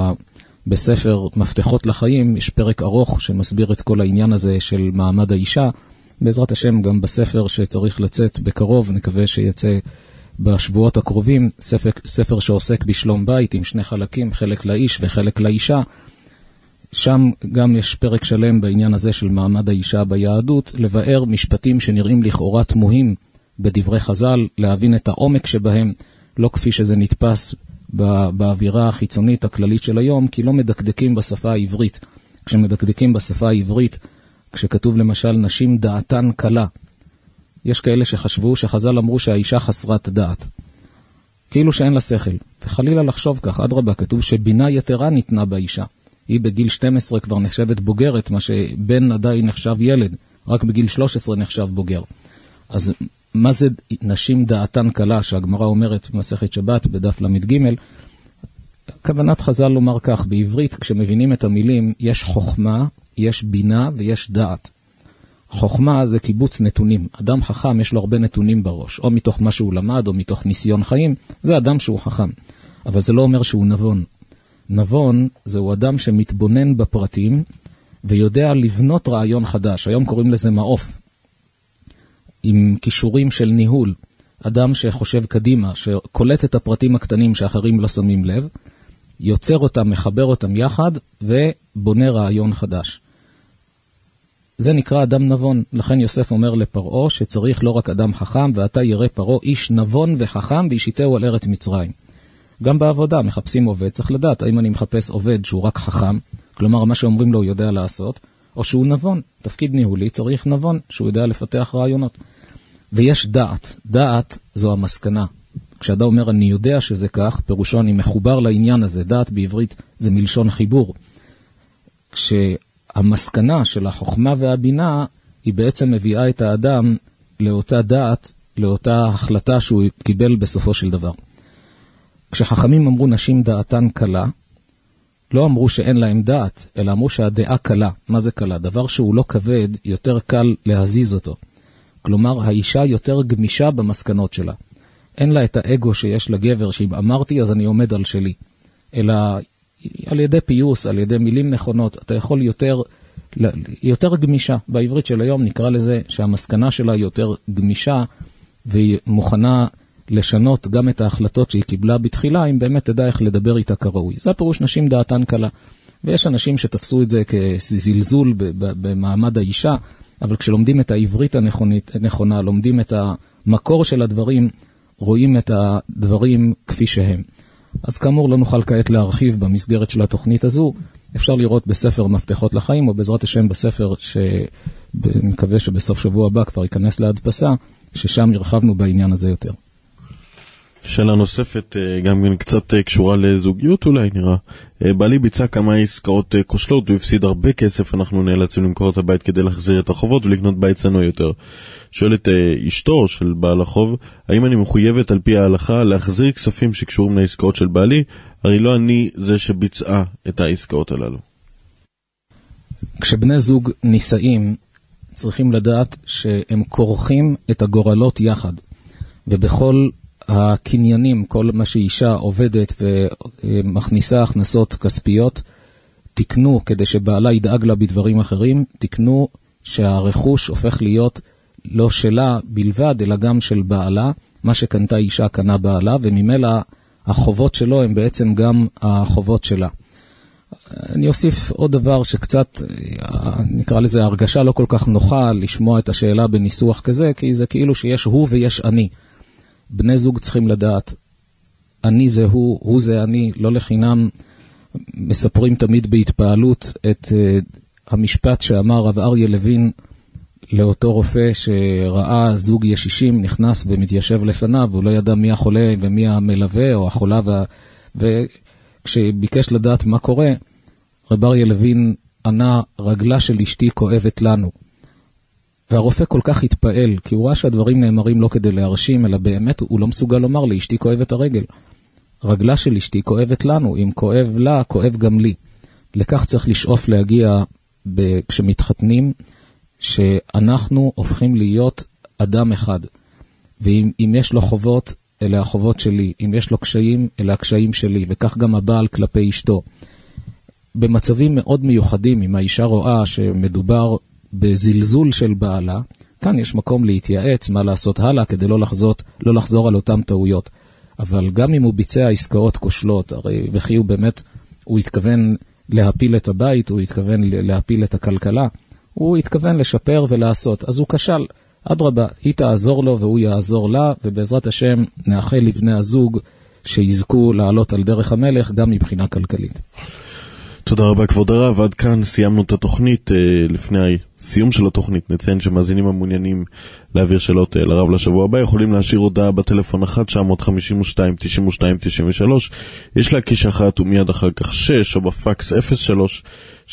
בספר מפתחות לחיים, יש פרק ארוך שמסביר את כל העניין הזה של מעמד האישה. בעזרת השם גם בספר שצריך לצאת בקרוב, נקווה שיצא בשבועות הקרובים, ספר שעוסק בשלום בית עם שני חלקים, חלק לאיש וחלק לאישה. שם גם יש פרק שלם בעניין הזה של מעמד האישה ביהדות, לבאר משפטים שנראים לכאורה תמוהים בדברי חז"ל, להבין את העומק שבהם, לא כפי שזה נתפס באווירה החיצונית הכללית של היום, כי לא מדקדקים בשפה העברית. כשמדקדקים בשפה העברית, כשכתוב למשל נשים דעתן קלה, יש כאלה שחשבו שחז"ל אמרו שהאישה חסרת דעת, כאילו שאין לה שכל, וחלילה לחשוב כך. אדרבה, כתוב שבינה יתרה ניתנה באישה. היא בגיל 12 כבר נחשבת בוגרת, מה שבן עדיין נחשב ילד, רק בגיל 13 נחשב בוגר. אז מה זה נשים דעתן קלה, שהגמרא אומרת במסכת שבת בדף למד ג'? כוונת חז"ל לומר כך, בעברית כשמבינים את המילים, יש חוכמה, יש בינה ויש דעת. חוכמה זה קיבוץ נתונים. אדם חכם יש לו הרבה נתונים בראש, או מתוך מה שהוא למד, או מתוך ניסיון חיים. זה אדם שהוא חכם. אבל זה לא אומר שהוא נבון. נבון זהו אדם שמתבונן בפרטים, ויודע לבנות רעיון חדש. היום קוראים לזה מעוף. עם כישורים של ניהול. אדם שחושב קדימה, שקולט את הפרטים הקטנים שאחרים לא שמים לב, יוצר אותם, מחבר אותם יחד, ובונה רעיון חדש. זה נקרא אדם נבון. לכן יוסף אומר לפרעה שצריך לא רק אדם חכם, ואתה ירא פרעה איש נבון וחכם, וישיתהו על ארץ מצרים. גם בעבודה מחפשים עובד, צריך לדעת האם אני מחפש עובד שהוא רק חכם, כלומר מה שאומרים לו הוא יודע לעשות, או שהוא נבון. תפקיד ניהולי צריך נבון, שהוא יודע לפתח רעיונות. ויש דעת. דעת זו המסקנה. כשאדם אומר אני יודע שזה כך, פירושו אני מחובר לעניין הזה. דעת בעברית זה מלשון חיבור. כשהמסקנה של החוכמה והבינה היא בעצם מביאה את האדם לאותה דעת, לאותה החלטה שהוא קיבל בסופו של דבר. כשחכמים אמרו נשים דעתן קלה, לא אמרו שאין להם דעת, אלא אמרו שהדעה קלה. מה זה קלה? דבר שהוא לא כבד, יותר קל להזיז אותו. כלומר, האישה יותר גמישה במסקנות שלה. אין לה את האגו שיש לגבר, שאם אמרתי אז אני עומד על שלי. אלא על ידי פיוס, על ידי מילים נכונות, אתה יכול יותר גמישה. בעברית של היום נקרא לזה שהמסקנה שלה יותר גמישה, והיא מוכנה לשנות גם את ההחלטות שהיא קיבלה בתחילה, אם באמת תדע איך לדבר איתה כראוי. זה הפירוש נשים דעתן קלה. ויש אנשים שתפסו את זה כזלזול במעמד האישה, אבל כשלומדים את העברית הנכונה, לומדים את המקור של הדברים, רואים את הדברים כפי שהם. אז כאמור, לא נוכל כעת להרחיב במסגרת של התוכנית הזו. אפשר לראות בספר מפתחות לחיים, או בעזרת השם בספר שמקווה שבסוף שבוע הבא כבר ייכנס להדפסה, ששם הרחבנו בעניין הזה יותר. שאלה נוספת, גם קצת קשורה לזוגיות אולי נראה. בעלי ביצע כמה עסקאות כושלות, הוא הפסיד הרבה כסף, אנחנו נאלצים למכור את הבית כדי להחזיר את החובות ולקנות בית צנוע יותר. שואלת אשתו של בעל החוב, האם אני מחויבת על פי ההלכה להחזיר כספים שקשורים לעסקאות של בעלי? הרי לא אני זה שביצעה את העסקאות הללו. כשבני זוג נישאים, צריכים לדעת שהם כורכים את הגורלות יחד. ובכל הקניינים, כל מה שאישה עובדת ומכניסה הכנסות כספיות, תקנו כדי שבעלה ידאג לה בדברים אחרים, תקנו שהרכוש הופך להיות לא שלה בלבד, אלא גם של בעלה, מה שקנתה אישה קנה בעלה, וממילא החובות שלו הם בעצם גם החובות שלה. אני אוסיף עוד דבר שקצת, נקרא לזה, הרגשה לא כל כך נוחה לשמוע את השאלה בניסוח כזה, כי זה כאילו שיש הוא ויש אני. בני זוג צריכים לדעת, אני זה הוא זה אני, לא לחינם מספרים תמיד בהתפעלות את המשפט שאמר רב אריה לוין לאותו רופא שראה זוג ישישים נכנס ומתיישב לפניו, הוא לא ידע מי החולה ומי המלווה או החולה, וכשביקש לדעת מה קורה, רב אריה לוין ענה, רגלה של אשתי כואבת לנו. והרופא כל כך התפעל, כי הוא ראה שהדברים נאמרים לא כדי להרשים, אלא באמת הוא לא מסוגל לומר לי, אשתי כואבת הרגל. רגלה של אשתי כואבת לנו, אם כואב לה, כואב גם לי. לכך צריך לשאוף להגיע כשמתחתנים, שאנחנו הופכים להיות אדם אחד. ואם יש לו חובות, אלה החובות שלי. אם יש לו קשיים, אלה הקשיים שלי. וכך גם הבעל כלפי אשתו. במצבים מאוד מיוחדים, אם האישה רואה שמדובר בזלזול של בעלה, כאן יש מקום להתייעץ מה לעשות הלאה, כדי לא לחזור על אותם טעויות. אבל גם אם הוא ביצע עסקאות כושלות, הרי וכי הוא באמת, הוא התכוון להפיל את הבית, הוא התכוון להפיל את הכלכלה, הוא התכוון לשפר ולעשות, אז הוא כשל. אדרבה, היא תעזור לו והוא יעזור לה, ובעזרת השם נאחל לבני הזוג שיזכו לעלות על דרך המלך, גם מבחינה כלכלית. תודה רבה כבוד הרב, עד כאן סיימנו את התוכנית. לפני הסיום של התוכנית נציין שמאזינים המעוניינים להעביר שאלות לרב לשבוע הבא יכולים להשאיר הודעה בטלפון 1-952-92-93, יש להקיש אחת ומיד אחר כך 6 או בפקס 03-616-4477.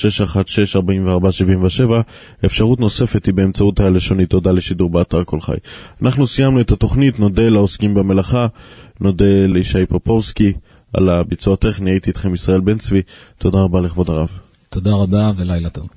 אפשרות נוספת היא באמצעות הלשונית הודעה לשידור באתר כל חי. אנחנו סיימנו את התוכנית, נודה לעוסקים במלאכה, נודה לישי פופורסקי על הביצוע הטכני, הייתי איתכם ישראל בן צבי, תודה רבה לכבוד הרב. תודה רבה ולילה טוב.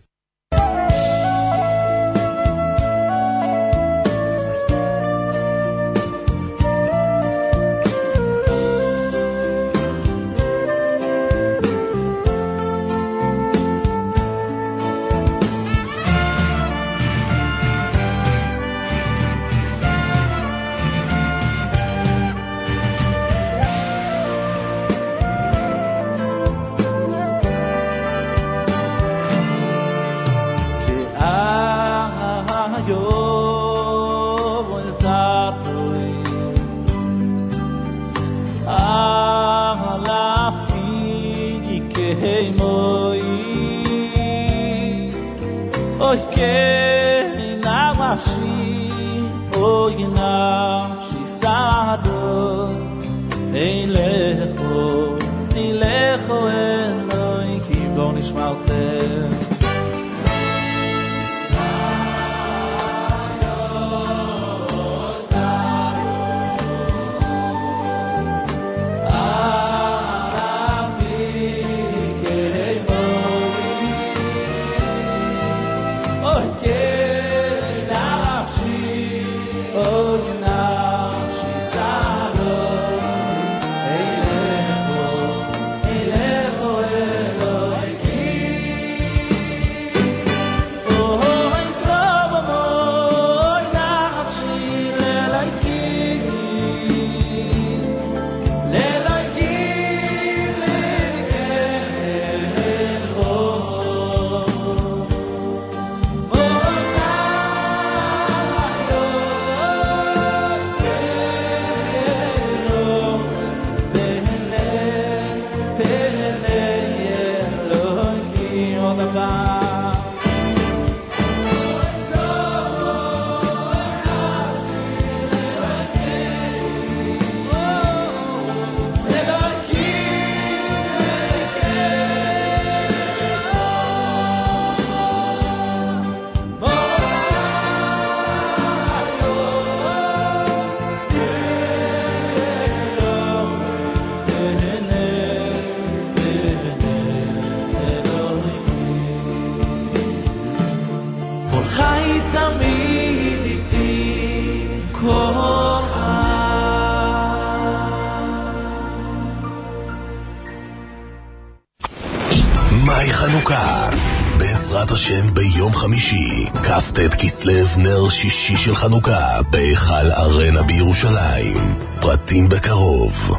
חי תמיד איתי כוכב. מהי חנוכה? בעזרת השם ביום חמישי, כ"ט כסלו, נר שישי של חנוכה, בהיכל ארנה בירושלים. פרטים בקרוב.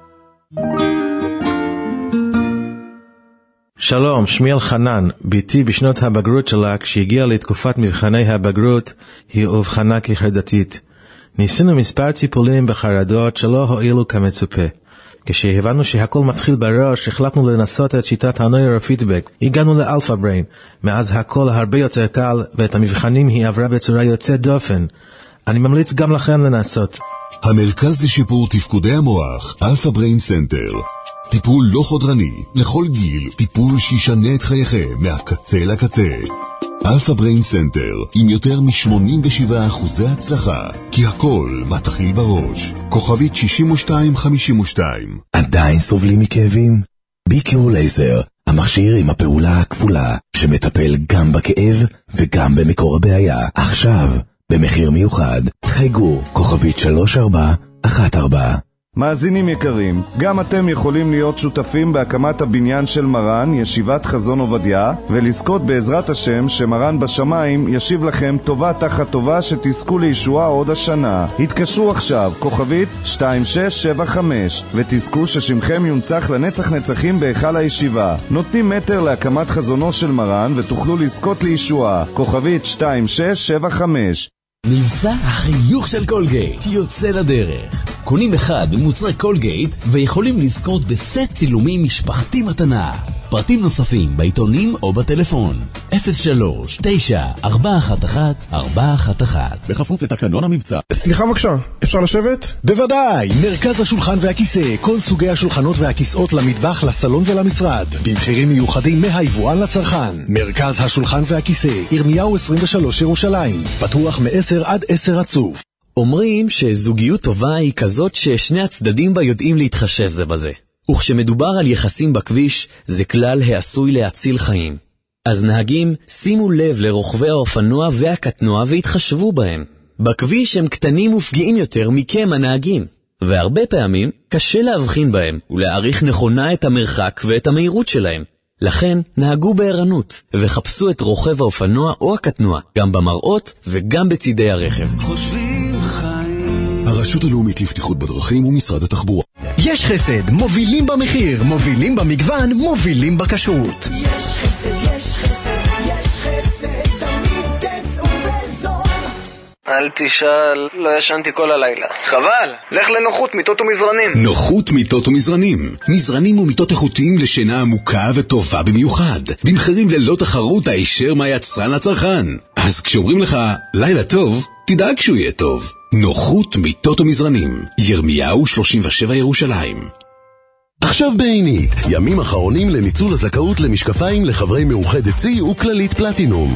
שלום, שמי אלחנן. ביתי בשנות הבגרות שלה, כשהגיעה לתקופת מבחני הבגרות, היא אובחנה כחרדתית. ניסינו מספר טיפולים בחרדות שלא הועילו כמצופה. כשהבנו שהכל מתחיל בראש, החלטנו לנסות את שיטת הנוירופידבק. הגענו לאלפא בריין. מאז הכל הרבה יותר קל, ואת המבחנים היא עברה בצורה יוצאת דופן. אני ממליץ גם לכם לנסות. המרכז לשיפור תפקודי המוח, אלפא בריין סנטר. טיפול לא חודרני, לכל גיל, טיפול שישנה את חייכם מהקצה לקצה. אלפא בריין סנטר, עם יותר מ-87% הצלחה, כי הכל מתחיל בראש. כוכבית 6252. עדיין סובלים מכאבים? ביקור לייזר, המכשיר עם הפעולה הכפולה, שמטפל גם בכאב וגם במקור הבעיה. עכשיו, במחיר מיוחד, חייגו, כוכבית 3414. מאזינים יקרים, גם אתם יכולים להיות שותפים בהקמת הבניין של מרן, ישיבת חזון עובדיה, ולזכות בעזרת השם שמרן בשמיים ישיב לכם טובה תחת טובה שתזכו לישועה עוד השנה. התקשרו עכשיו, כוכבית 2675, ותזכו ששמכם יונצח לנצח נצחים בהיכל הישיבה. נותנים מטר להקמת חזונו של מרן ותוכלו לזכות לישועה. כוכבית 2675. מבצע החיוך של קולגייט יוצא לדרך. קונים אחד ממוצרי קולגייט ויכולים לזכות בסט צילומים משפחתי מתנה. פרטים נוספים בעיתונים או בטלפון 03-9-411-411. בכפוף לתקנון המבצע. סליחה בבקשה, אפשר לשבת? בוודאי, מרכז השולחן והכיסא, כל סוגי השולחנות והכיסאות למטבח, לסלון ולמשרד, במחירים מיוחדים מהיבואן לצרכן. מרכז השולחן והכיסא, ירמיהו 23 ירושלים, פתוח מ-10 עד 10 רצוף. אומרים שזוגיות טובה היא כזאת ששני הצדדים בה יודעים להתחשב זה בזה. וכשמדובר על יחסים בכביש, זה כלל העשוי להציל חיים. אז נהגים, שימו לב לרוכבי האופנוע והקטנוע והתחשבו בהם. בכביש הם קטנים ופגיעים יותר מכם הנהגים, והרבה פעמים קשה להבחין בהם ולהעריך נכונה את המרחק ואת המהירות שלהם. לכן נהגו בערנות וחפשו את רוכב האופנוע או הקטנוע, גם במראות וגם בצידי הרכב. חושבים חיים. הרשות הלאומית לבטיחות בדרכים ומשרד התחבורה. יש חסד, מובילים במחיר, מובילים במגוון, מובילים בכשרות. יש חסד, יש חסד, יש חסד, תמיד תצאו בזול. אל תשאל, לא ישנתי כל הלילה. חבל, לך לנוחות מיטות ומזרנים. נוחות מיטות ומזרנים. מזרנים ומיטות איכותיים לשינה עמוקה וטובה במיוחד. במחירים ללא תחרות הישר מהיצרן לצרכן. אז כשאומרים לך לילה טוב, תדאג שהוא יהיה טוב. נוחות מיטות ומזרנים. ירמיהו 37 ירושלים. עכשיו בעינית, ימים אחרונים לניצול הזכאות למשקפיים לחברי מאוחדת צי וכללית פלטינום.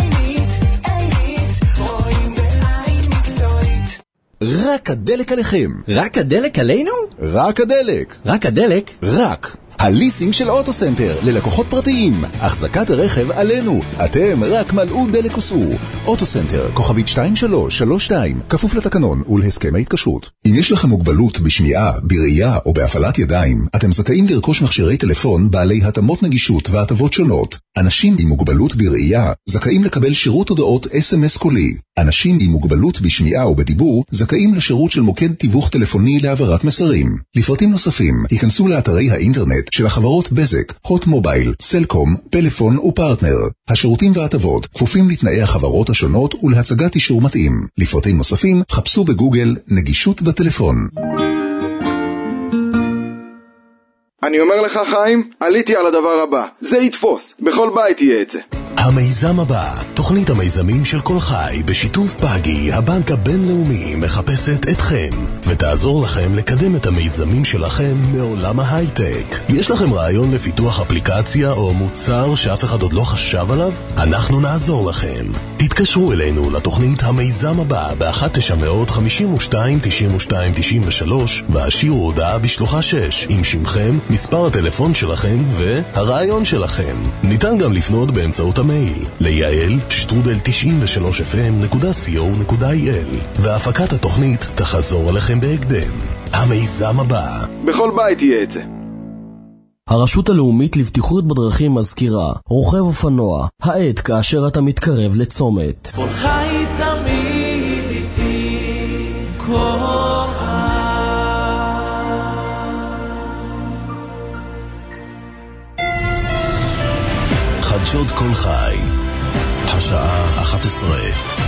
רק הדלק עליכם. רק הדלק עלינו? רק הדלק. רק הדלק? רק. הליסינג של אוטוסנטר ללקוחות פרטיים. החזקת הרכב עלינו. אתם רק מלאו דלק וסעו. אוטוסנטר, כוכבית 2332, כפוף לתקנון ולהסכם ההתקשרות. אם יש לכם מוגבלות בשמיעה, בראייה או בהפעלת ידיים, אתם זכאים לרכוש מכשירי טלפון בעלי התאמות נגישות והטבות שונות. אנשים עם מוגבלות בראייה זכאים לקבל שירות הודעות SMS קולי. אנשים עם מוגבלות בשמיעה ובדיבור זכאים לשירות של מוקד תיווך טלפוני להעברת מסרים. לפרטים נוספים, ייכנסו לאתרי האינטרנט של החברות בזק, הוט מובייל, סלקום, פלאפון ופרטנר. השירותים וההטבות כפופים לתנאי החברות השונות ולהצגת אישור מתאים. לפרטים נוספים, חפשו בגוגל נגישות בטלפון. אני אומר לך חיים, עליתי על הדבר הבא. זה יתפוס, בכל בית יהיה את זה. המיזם הבא, תוכנית המיזמים של כל חי בשיתוף פאגי, הבנק הבינלאומי, מחפשת אתכם ותעזור לכם לקדם את המיזמים שלכם מעולם ההייטק. יש לכם רעיון לפיתוח אפליקציה או מוצר שאף אחד עוד לא חשב עליו? אנחנו נעזור לכם. תתקשרו אלינו לתוכנית המיזם הבא ב-1-952-92-93 והשאירו הודעה בשלוחה 6 עם שמכם, מספר הטלפון שלכם והרעיון שלכם. ניתן גם לפנות באמצעות המייל ליעל@93fm.co.il והפקת התוכנית תחזור עליכם בהקדם. המיזם הבא. בכל בית יהיה את זה. הרשות הלאומית לבטיחות בדרכים מזכירה, רוכב אופנוע, העת כאשר אתה מתקרב לצומת. כל חי תמיד איתי, כל חדשות כל חי, השעה 11.